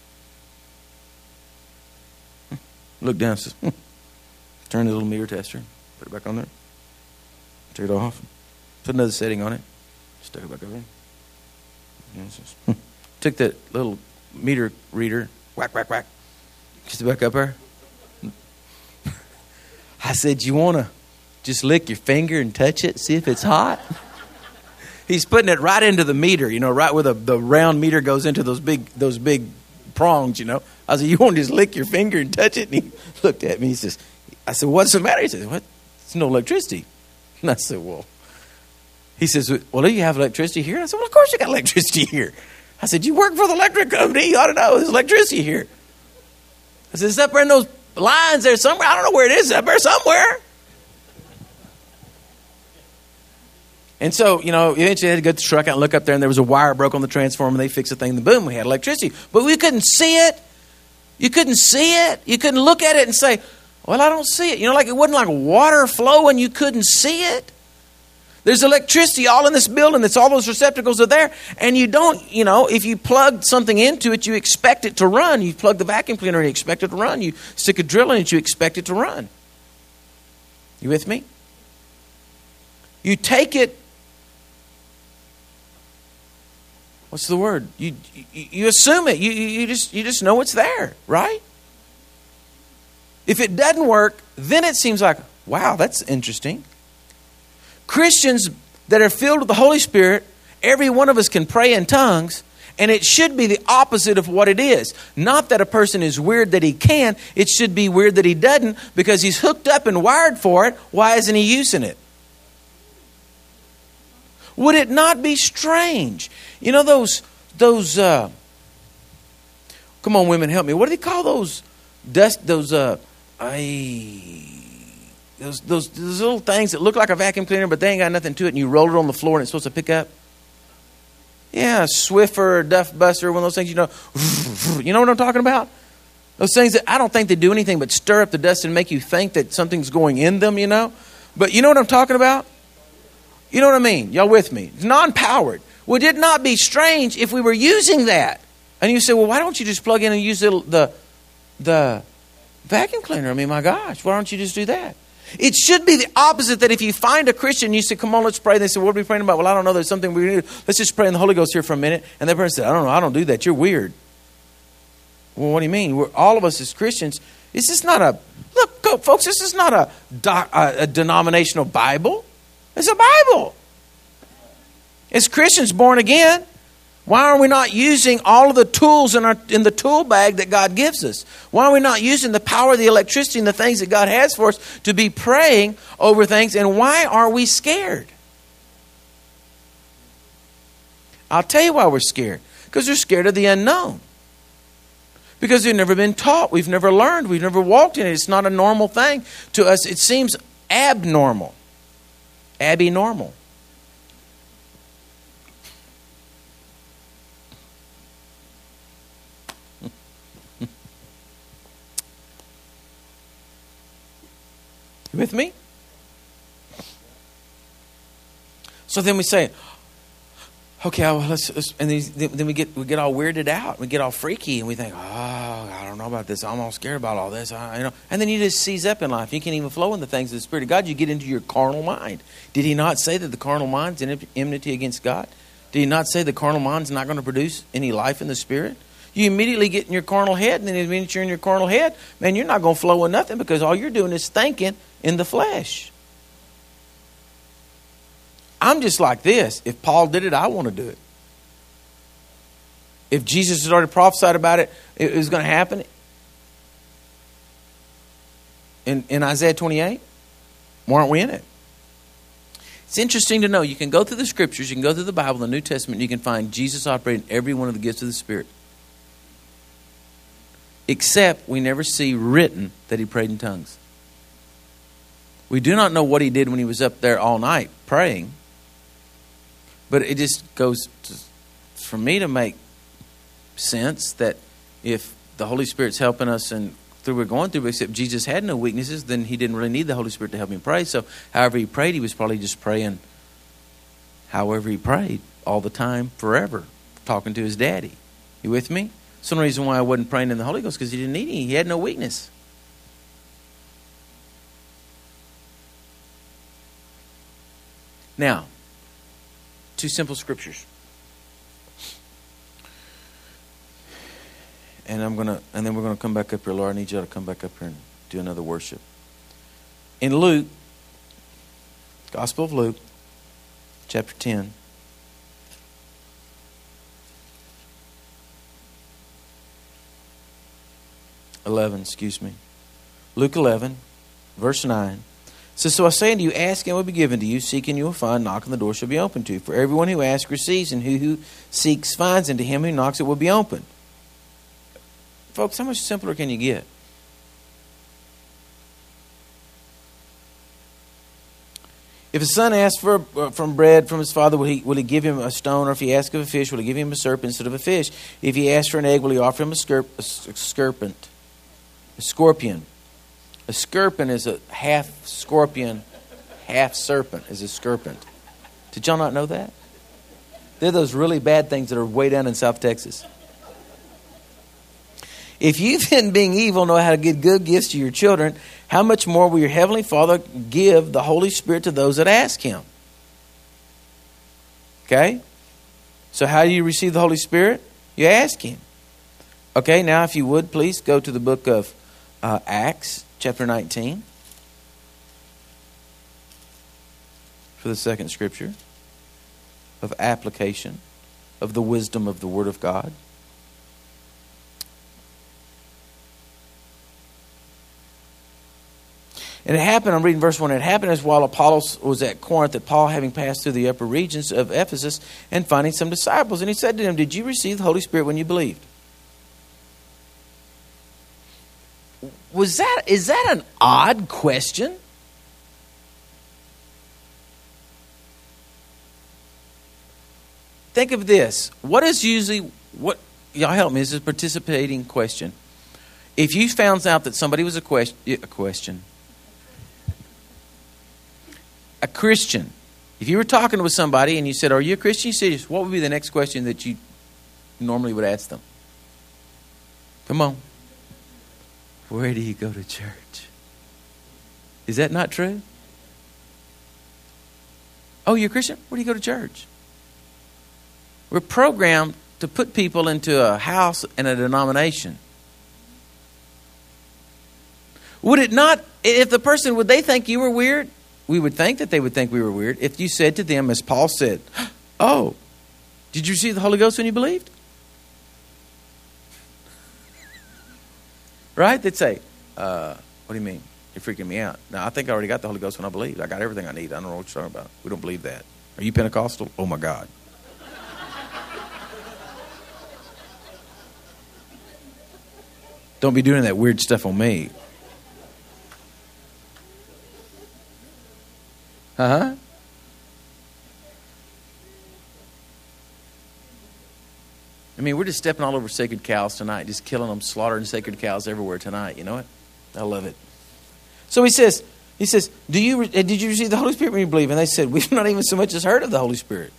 Looked down and says, "Turn the little meter tester, put it back on there, took it off, put another setting on it." Stuck it back over there. Took that little meter reader, whack, whack, whack. Just back up there. I said, "You want to just lick your finger and touch it, see if it's hot?" He's putting it right into the meter, right where the round meter goes into those big prongs, I said, "You want to just lick your finger and touch it?" And he looked at me. I said, "What's the matter?" He said, "What? It's no electricity." And I said, "Well." He says, "Well, do you have electricity here?" I said, "Well, of course you got electricity here." I said, "You work for the electric company. You ought to know there's electricity here." I said, "It's up there in those lines there somewhere. I don't know where it is. It's up there somewhere." And so, eventually I had to go to the truck out and look up there, and there was a wire broke on the transformer, and they fixed the thing, and boom, we had electricity. But we couldn't see it. You couldn't see it. You couldn't look at it and say, "Well, I don't see it." Like it wasn't like water flowing. You couldn't see it. There's electricity all in this building. That's all those receptacles are there. And you don't, if you plug something into it, you expect it to run. You plug the vacuum cleaner and you expect it to run. You stick a drill in it, you expect it to run. You with me? You take it. What's the word? You assume it. You just know it's there, right? If it doesn't work, then it seems like, wow, that's interesting. Christians that are filled with the Holy Spirit, every one of us can pray in tongues, and it should be the opposite of what it is. Not that a person is weird that he can. It should be weird that he doesn't, because he's hooked up and wired for it. Why isn't he using it? Would it not be strange? Those come on, women, help me. What do they call those those little things that look like a vacuum cleaner, but they ain't got nothing to it, and you roll it on the floor and it's supposed to pick up? Yeah, Swiffer or Duff Buster, one of those things, You know what I'm talking about? Those things that I don't think they do anything but stir up the dust and make you think that something's going in them, But you know what I'm talking about? You know what I mean? Y'all with me? It's non-powered. Would it not be strange if we were using that? And you say, well, why don't you just plug in and use the vacuum cleaner? I mean, my gosh, why don't you just do that? It should be the opposite, that if you find a Christian, you say, come on, let's pray. They say, what are we praying about? Well, I don't know. There's something we do. Let's just pray in the Holy Ghost here for a minute. And that person said, I don't know. I don't do that. You're weird. Well, what do you mean? All of us as Christians, this is not folks, this is not a denominational Bible. It's a Bible. As Christians born again, Why are we not using all of the tools in the tool bag that God gives us? Why are we not using the power of the electricity and the things that God has for us to be praying over things? And why are we scared? I'll tell you why we're scared. Because we're scared of the unknown. Because we've never been taught. We've never learned. We've never walked in it. It's not a normal thing. To us, it seems abnormal. Abby-normal. You with me? So then we say, okay, well, let's and then we get all weirded out. We get all freaky, and we think, oh, I don't know about this. I'm all scared about all this. And then you just seize up in life. You can't even flow in the things of the Spirit of God. You get into your carnal mind. Did he not say that the carnal mind's in enmity against God? Did he not say the carnal mind's not going to produce any life in the Spirit? You immediately get in your carnal head, and then when you're in your carnal head, man, you're not going to flow in nothing because all you're doing is thinking in the flesh. I'm just like this. If Paul did it, I want to do it. If Jesus had already prophesied about it, it was going to happen. In Isaiah 28, why aren't we in it? It's interesting to know. You can go through the Scriptures, you can go through the Bible, the New Testament, and you can find Jesus operating every one of the gifts of the Spirit. Except we never see written that he prayed in tongues. We do not know what he did when he was up there all night praying. But it just goes for me to make sense that if the Holy Spirit's helping us and through we're going through, except Jesus had no weaknesses, then he didn't really need the Holy Spirit to help him pray. So however he prayed, he was probably just praying however he prayed all the time, forever, talking to his daddy. You with me? It's one reason why I wasn't praying in the Holy Ghost, because he didn't need any. He had no weakness. Now, two simple scriptures. And then we're gonna come back up here. Lord, I need you to come back up here and do another worship. In Luke, Gospel of Luke, chapter 10. Luke 11, verse 9. So I say unto you, ask and it will be given to you, seek and you will find, knock and the door shall be opened to you. For everyone who asks receives, and who seeks finds, and to him who knocks it will be opened. Folks, how much simpler can you get? If a son asks from bread from his father, will he give him a stone? Or if he asks of a fish, will he give him a serpent instead of a fish? If he asks for an egg, will he offer him a scorpion? A scorpion is a half scorpion, half serpent is a scorpion. Did y'all not know that? They're those really bad things that are way down in South Texas. If you then, being evil, know how to give good gifts to your children, how much more will your heavenly Father give the Holy Spirit to those that ask him? Okay? So how do you receive the Holy Spirit? You ask him. Okay, now if you would, please go to the book of Acts, chapter 19. For the second scripture of application of the wisdom of the Word of God. And it happened, I'm reading verse 1, it happened as while Apollos was at Corinth, that Paul, having passed through the upper regions of Ephesus and finding some disciples, and he said to them, did you receive the Holy Spirit when you believed? Is that an odd question? Think of this. What y'all help me, this is a participating question. If you found out that somebody was a Christian, if you were talking with somebody and you said, are you a Christian? You said, what would be the next question that you normally would ask them? Come on. Where do you go to church? Is that not true? Oh, you're a Christian? Where do you go to church? We're programmed to put people into a house and a denomination. Would it not, if the person, would they think you were weird? We would think that they would think we were weird if you said to them, as Paul said, oh, Did you receive the Holy Ghost when you believed? Right? They'd say, what do you mean? You're freaking me out. No, I think I already got the Holy Ghost when I believed. I got everything I need. I don't know what you're talking about. We don't believe that. Are you Pentecostal? Oh, my God. Don't be doing that weird stuff on me. Uh-huh. I mean, we're just stepping all over sacred cows tonight, just killing them, slaughtering sacred cows everywhere tonight. You know it? I love it. So he says, did you receive the Holy Spirit when you believe? And they said, we've not even so much as heard of the Holy Spirit.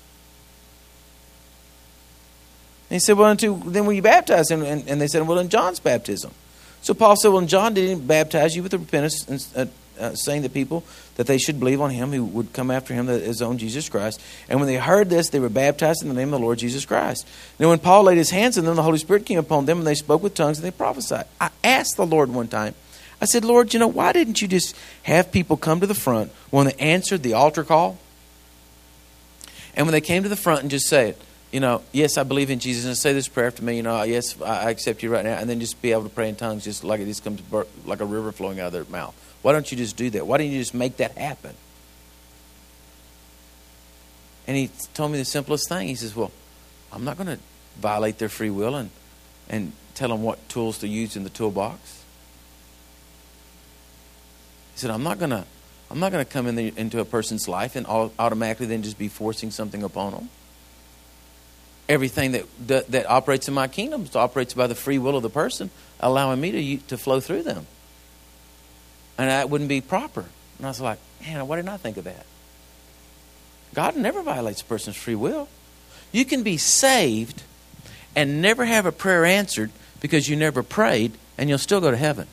And he said, well, then were you baptized? And they said, well, in John's baptism. So Paul said, well, John didn't baptize you with the repentance, saying to people that they should believe on him who would come after him, his own Jesus Christ. And when they heard this, they were baptized in the name of the Lord Jesus Christ. Now when Paul laid his hands on them, the Holy Spirit came upon them, and they spoke with tongues, and they prophesied. I asked the Lord one time, I said, Lord, why didn't you just have people come to the front when they answered the altar call? And when they came to the front and just say it, yes, I believe in Jesus, and say this prayer after me, yes, I accept you right now, and then just be able to pray in tongues just like it just comes like a river flowing out of their mouth. Why don't you just do that? Why didn't you just make that happen? And he told me the simplest thing. He says, well, I'm not going to violate their free will and tell them what tools to use in the toolbox. He said, I'm not going to come into a person's life and automatically then just be forcing something upon them. Everything that operates in my kingdom operates by the free will of the person, allowing me to flow through them. And that wouldn't be proper. And I was like, man, why didn't I think of that? God never violates a person's free will. You can be saved and never have a prayer answered because you never prayed, and you'll still go to heaven.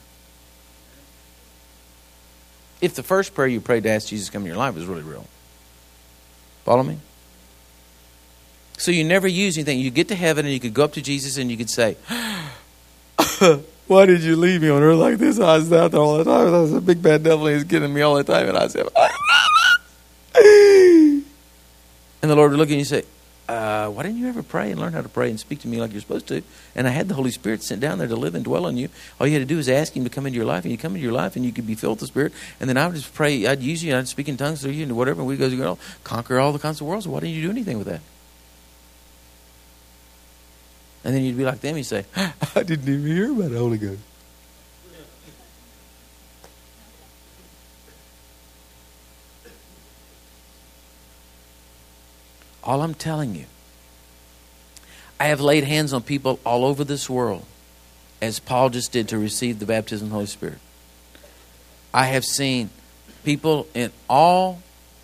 If the first prayer you prayed to ask Jesus to come in your life was really real. Follow me? So you never use anything. You get to heaven and you could go up to Jesus and you could say, why did you leave me on earth like this? I was out there all the time. I was a big bad devil. He was getting me all the time. And I said, and the Lord would look at you and say, why didn't you ever pray and learn how to pray and speak to me like you're supposed to? And I had the Holy Spirit sent down there to live and dwell in you. All you had to do is ask him to come into your life, and you come into your life and you could be filled with the Spirit. And then I would just pray. I'd use you and I'd speak in tongues through you and whatever. And we'd go conquer all the kinds of worlds. Why didn't you do anything with that? And then you'd be like them. You'd say, I didn't even hear about the Holy Ghost. All I'm telling you, I have laid hands on people all over this world, as Paul just did, to receive the baptism of the Holy Spirit. I have seen people in all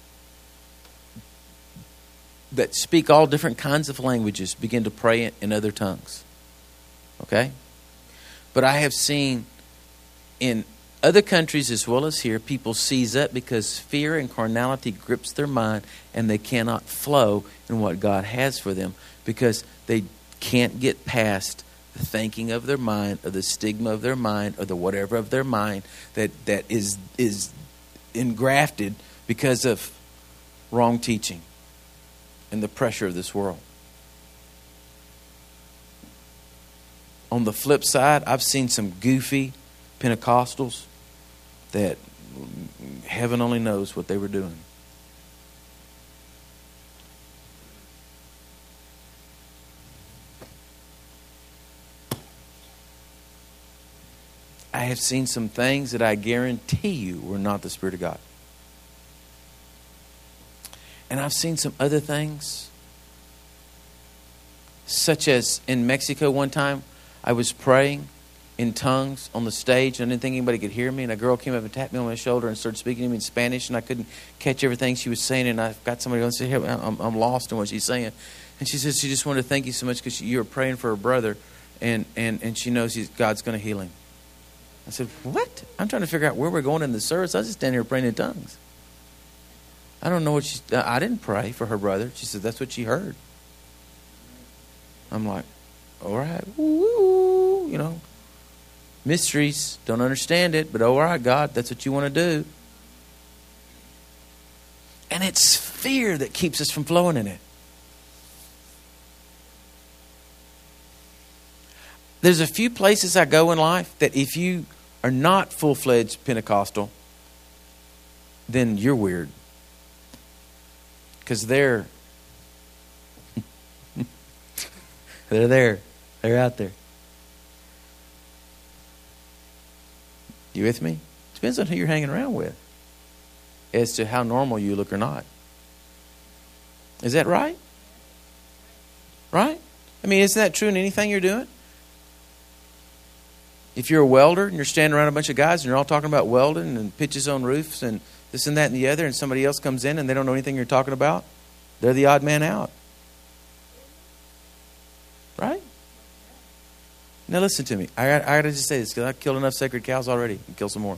that speak all different kinds of languages begin to pray in other tongues. Okay? But I have seen in other countries as well as here, people seize up because fear and carnality grips their mind and they cannot flow in what God has for them because they can't get past the thinking of their mind or the stigma of their mind or the whatever of their mind that is engrafted because of wrong teaching and the pressure of this world. On the flip side, I've seen some goofy Pentecostals that heaven only knows what they were doing. I have seen some things that I guarantee you were not the Spirit of God. And I've seen some other things, such as in Mexico one time, I was praying in tongues on the stage. And I didn't think anybody could hear me. And a girl came up and tapped me on my shoulder and started speaking to me in Spanish. And I couldn't catch everything she was saying. And I got somebody else to say, hey, I'm lost in what she's saying. And she said she just wanted to thank you so much because you were praying for her brother. And she knows God's going to heal him. I said, what? I'm trying to figure out where we're going in the service. I was just standing here praying in tongues. I don't know what I didn't pray for her brother. She said, that's what she heard. I'm like, all right. Woo, mysteries. Don't understand it, but all right, God, that's what you want to do. And it's fear that keeps us from flowing in it. There's a few places I go in life that if you are not full-fledged Pentecostal, then you're weird. Because they're there. They're out there. You with me? Depends on who you're hanging around with as to how normal you look or not. Is that right? Right? I mean, isn't that true in anything you're doing? If you're a welder and you're standing around a bunch of guys and you're all talking about welding and pitches on roofs and this and that and the other, and somebody else comes in and they don't know anything you're talking about, they're the odd man out. Right? Now listen to me. I got to just say this because I've killed enough sacred cows already. I'll kill some more.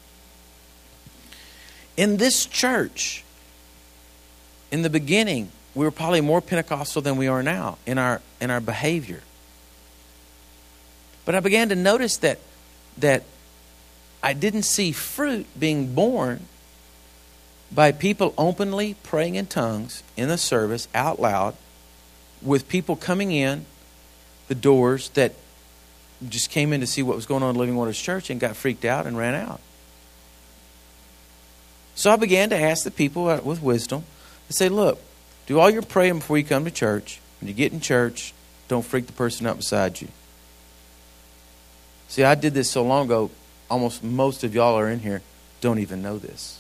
In this church, in the beginning, we were probably more Pentecostal than we are now in our behavior. But I began to notice that I didn't see fruit being born by people openly praying in tongues in the service out loud, with people coming in the doors that just came in to see what was going on in Living Waters Church and got freaked out and ran out. So I began to ask the people with wisdom to say, look, do all your praying before you come to church. When you get in church, don't freak the person out beside you. See, I did this so long ago, almost most of y'all are in here don't even know this.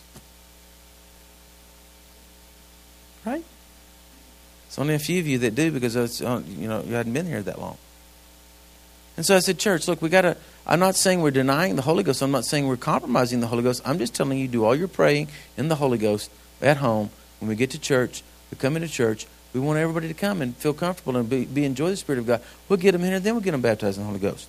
Right? It's only a few of you that do because it's, you hadn't been here that long. And so I said, church, look, I'm not saying we're denying the Holy Ghost. I'm not saying we're compromising the Holy Ghost. I'm just telling you, do all your praying in the Holy Ghost at home. When we get to church, we come into church, we want everybody to come and feel comfortable and enjoy the Spirit of God. We'll get them in here, then we'll get them baptized in the Holy Ghost.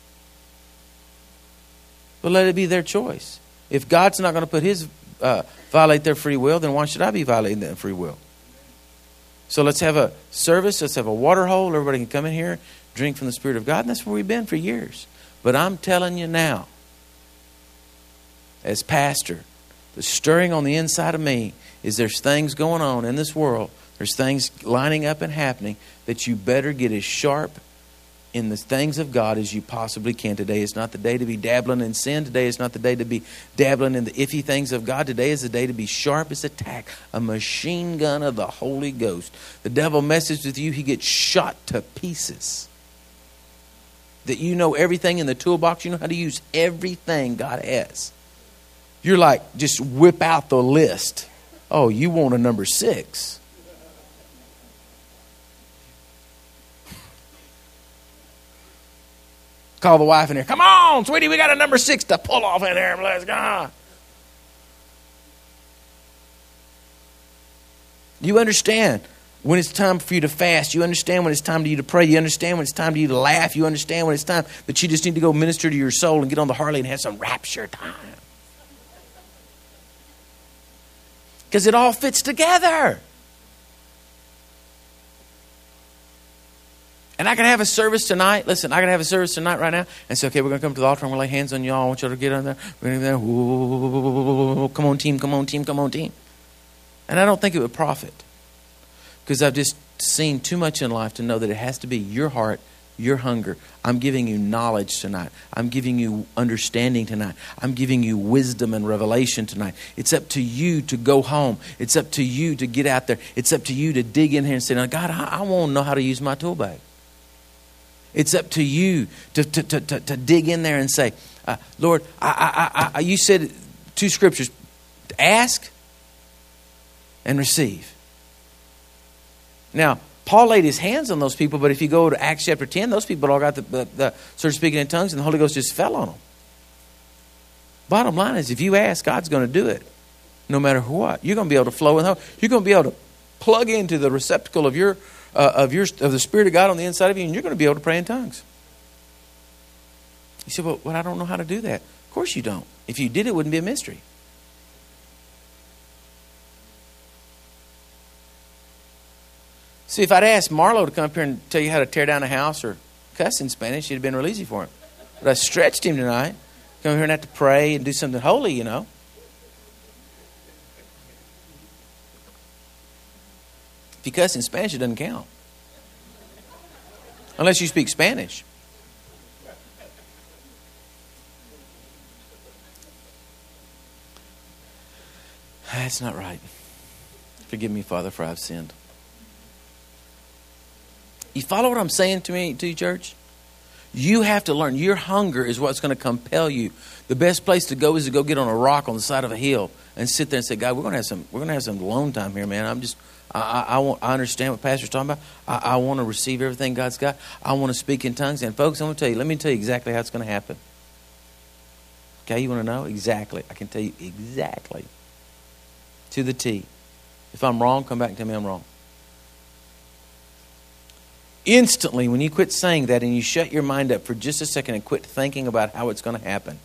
But let it be their choice. If God's not going to put violate their free will, then why should I be violating their free will? So let's have a service. Let's have a water hole. Everybody can come in here, drink from the Spirit of God. And that's where we've been for years. But I'm telling you now, as pastor, the stirring on the inside of me is there's things going on in this world. There's things lining up and happening that you better get as sharp in the things of God as you possibly can. Today is not the day to be dabbling in sin. Today is not the day to be dabbling in the iffy things of God. Today is the day to be sharp as a tack, a machine gun of the Holy Ghost. The devil messes with you, he gets shot to pieces. That you know everything in the toolbox. You know how to use everything God has. You're like, just whip out the list. Oh, you want a number 6. Call the wife in there. Come on, sweetie, we got a number 6 to pull off in there. Let's go. You understand when it's time for you to fast. You understand when it's time for you to pray. You understand when it's time for you to laugh. You understand when it's time that you just need to go minister to your soul and get on the Harley and have some rapture time. Because it all fits together. And I can have a service tonight. Listen, I can have a service tonight right now and say, okay, we're going to come to the altar and we'll lay hands on y'all. I want y'all to get on there. We're going to go there. Come on, team, come on, team, come on, team. And I don't think it would profit. Because I've just seen too much in life to know that it has to be your heart, your hunger. I'm giving you knowledge tonight. I'm giving you understanding tonight. I'm giving you wisdom and revelation tonight. It's up to you to go home. It's up to you to get out there. It's up to you to dig in here and say, now, God, I want to know how to use my tool bag. It's up to you to dig in there and say, Lord, you said 2 scriptures, ask and receive. Now, Paul laid his hands on those people, but if you go to Acts chapter 10, those people all got the started speaking in tongues and the Holy Ghost just fell on them. Bottom line is, if you ask, God's going to do it no matter what. You're going to be able to flow in the Holy. You're going to be able to plug into the receptacle of the Spirit of God on the inside of you, and you're going to be able to pray in tongues. You say, well, I don't know how to do that. Of course you don't. If you did, it wouldn't be a mystery. See, if I'd asked Marlo to come up here and tell you how to tear down a house or cuss in Spanish, it'd have been real easy for him. But I stretched him tonight. Come here and have to pray and do something holy, you know. If you cuss in Spanish, it doesn't count. Unless you speak Spanish. That's not right. Forgive me, Father, for I've sinned. You follow what I'm saying to you, church? You have to learn. Your hunger is what's going to compel you. The best place to go is to go get on a rock on the side of a hill and sit there and say, God, we're going to have some alone time here, man. I understand what Pastor's talking about. I want to receive everything God's got. I want to speak in tongues. And folks, let me tell you exactly how it's going to happen. Okay, you want to know? Exactly. I can tell you exactly. To the T. If I'm wrong, come back and tell me I'm wrong. Instantly, when you quit saying that and you shut your mind up for just a second and quit thinking about how it's going to happen.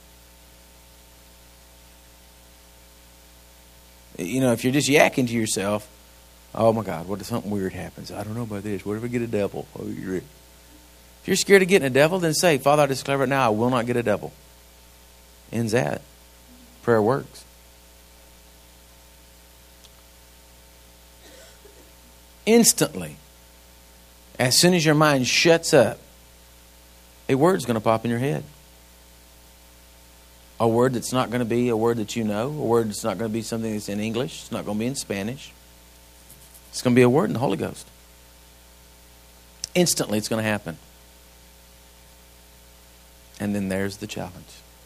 You know, if you're just yakking to yourself, oh my God, what if something weird happens? I don't know about this. What if I get a devil? Oh, if you're scared of getting a devil, then say, Father, I declare right now I will not get a devil. Ends that. Prayer works. Instantly. As soon as your mind shuts up, a word's going to pop in your head. A word that's not going to be a word that you know. A word that's not going to be something that's in English. It's not going to be in Spanish. It's going to be a word in the Holy Ghost. Instantly it's going to happen. And then there's the challenge.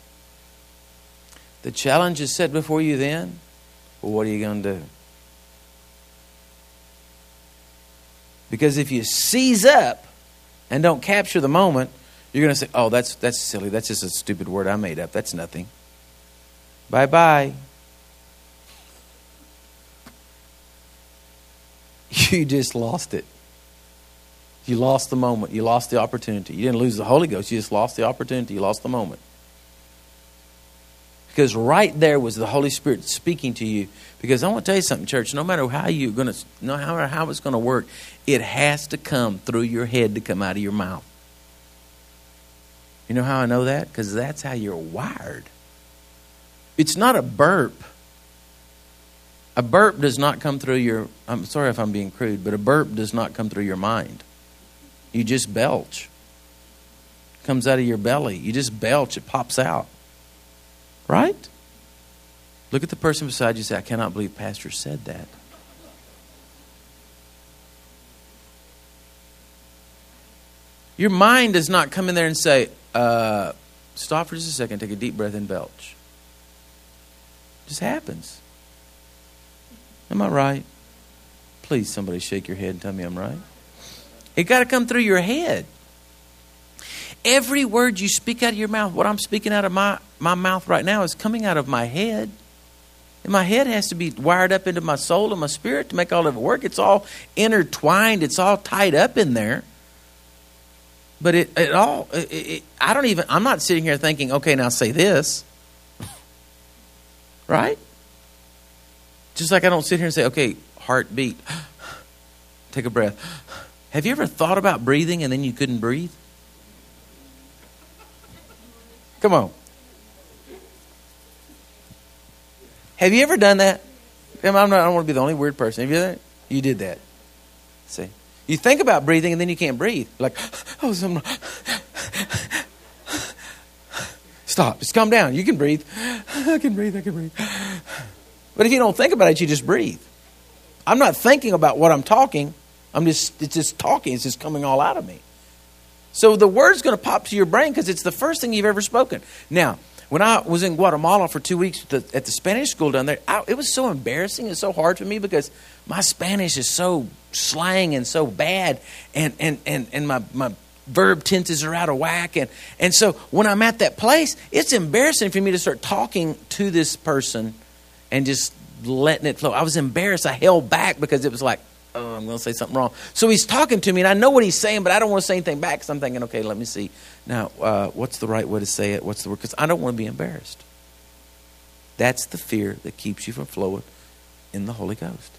The challenge is set before you then. Well, what are you going to do? Because if you seize up and don't capture the moment, you're going to say, oh, that's silly. That's just a stupid word I made up. That's nothing. Bye-bye. You just lost it. You lost the moment. You lost the opportunity. You didn't lose the Holy Ghost. You just lost the opportunity. You lost the moment. Because right there was the Holy Spirit speaking to you. Because I want to tell you something, church. No matter how you're going to, no matter how it's going to work, it has to come through your head to come out of your mouth. You know how I know that? Because that's how you're wired. It's not a burp. A burp does not come through your, I'm sorry if I'm being crude, but a burp does not come through your mind. You just belch. It comes out of your belly. You just belch. It pops out. Right? Look at the person beside you and say, I cannot believe Pastor said that. Your mind does not come in there and say, stop for just a second, take a deep breath and belch. It just happens. Am I right? Please, somebody shake your head and tell me I'm right. It got to come through your head. Every word you speak out of your mouth, what I'm speaking out of my mouth right now is coming out of my head. And my head has to be wired up into my soul and my spirit to make all of it work. It's all intertwined. It's all tied up in there. But I'm not sitting here thinking, okay, now say this. Right? Just like I don't sit here and say, okay, heartbeat. Take a breath. Have you ever thought about breathing and then you couldn't breathe? Come on. Have you ever done that? I don't want to be the only weird person. Have you done that? You did that. See? You think about breathing and then you can't breathe. Like, oh, stop. Just calm down. You can breathe. I can breathe. But if you don't think about it, you just breathe. I'm not thinking about what I'm talking. It's just talking. It's just coming all out of me. So the word's going to pop to your brain because it's the first thing you've ever spoken. Now, when I was in Guatemala for 2 weeks at the Spanish school down there, it was so embarrassing. It's so hard for me because my Spanish is so slang and so bad, and my verb tenses are out of whack. And so when I'm at that place, it's embarrassing for me to start talking to this person and just letting it flow. I was embarrassed. I held back because it was like, oh, I'm going to say something wrong. So he's talking to me, and I know what he's saying, but I don't want to say anything back because I'm thinking, okay, let me see. Now, what's the right way to say it? What's the word? Because I don't want to be embarrassed. That's the fear that keeps you from flowing in the Holy Ghost.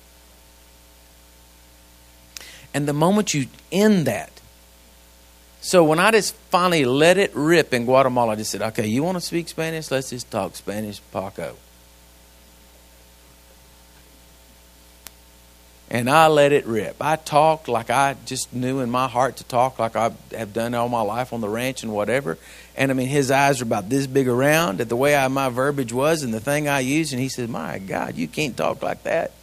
And the moment you end that, so when I just finally let it rip in Guatemala, I just said, okay, you want to speak Spanish? Let's just talk Spanish, Paco. And I let it rip. I talked like I just knew in my heart to talk, like I have done all my life on the ranch and whatever. And I mean, his eyes were about this big around at the way my verbiage was and the thing I used. And he said, "My God, you can't talk like that."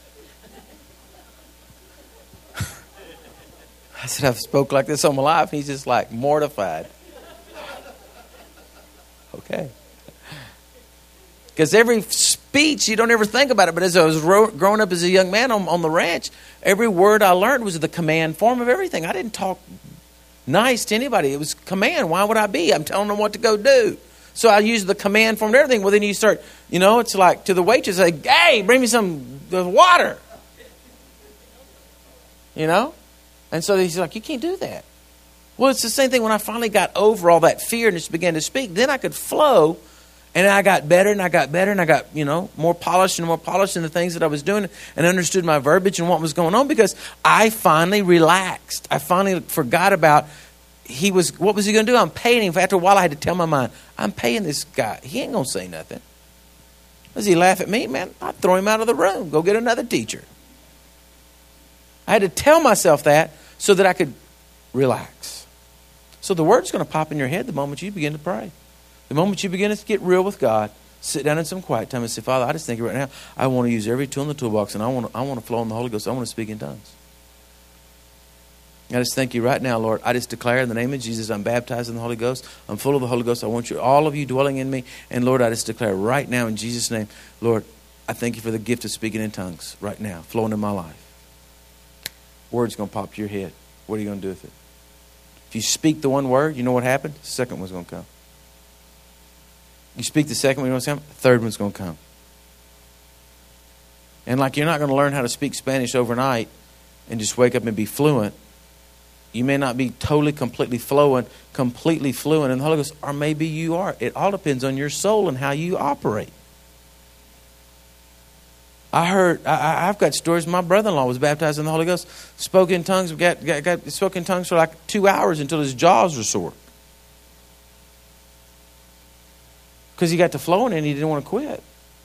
I said, "I've spoke like this all my life." And he's just like mortified. Okay. Because every speech, you don't ever think about it. But as I was growing up as a young man on the ranch, every word I learned was the command form of everything. I didn't talk nice to anybody. It was command. Why would I be? I'm telling them what to go do. So I use the command form of everything. Well, then you start, it's like to the waitress, say, "Hey, bring me some water." And so he's like, "You can't do that." Well, it's the same thing when I finally got over all that fear and just began to speak. Then I could flow. And I got better and I got better and I got, more polished in the things that I was doing and understood my verbiage and what was going on because I finally relaxed. I finally forgot about what was he going to do? I'm paying him. After a while, I had to tell my mind, I'm paying this guy. He ain't going to say nothing. Does he laugh at me? Man, I'd throw him out of the room. Go get another teacher. I had to tell myself that so that I could relax. So the word's going to pop in your head the moment you begin to pray. The moment you begin to get real with God, sit down in some quiet time and say, "Father, I just think right now, I want to use every tool in the toolbox and I want to flow in the Holy Ghost. I want to speak in tongues. I just thank you right now, Lord. I just declare in the name of Jesus, I'm baptized in the Holy Ghost. I'm full of the Holy Ghost. I want all of you dwelling in me. And Lord, I just declare right now in Jesus' name, Lord, I thank you for the gift of speaking in tongues right now, flowing in my life." Word's going to pop to your head. What are you going to do with it? If you speak the one word, you know what happened? The second one's going to come. You speak the second one, you know what's coming? The third one's going to come. And like you're not going to learn how to speak Spanish overnight and just wake up and be fluent. You may not be totally, completely fluent in the Holy Ghost, or maybe you are. It all depends on your soul and how you operate. I've got stories. My brother-in-law was baptized in the Holy Ghost, spoke in tongues, spoke in tongues for like 2 hours until his jaws were sore. Because he got to flowing and he didn't want to quit.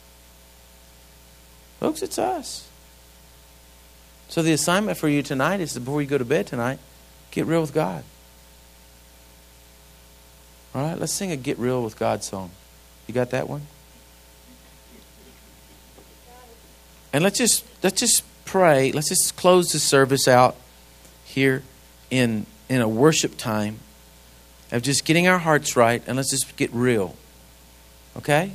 Folks, it's us. So the assignment for you tonight is before you go to bed tonight, get real with God. All right, let's sing a Get Real with God song. You got that one? And let's just pray. Let's just close the service out here in a worship time of just getting our hearts right, and let's just get real. Okay?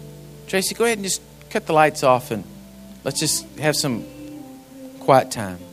Tracy, go ahead and just cut the lights off and let's just have some quiet time.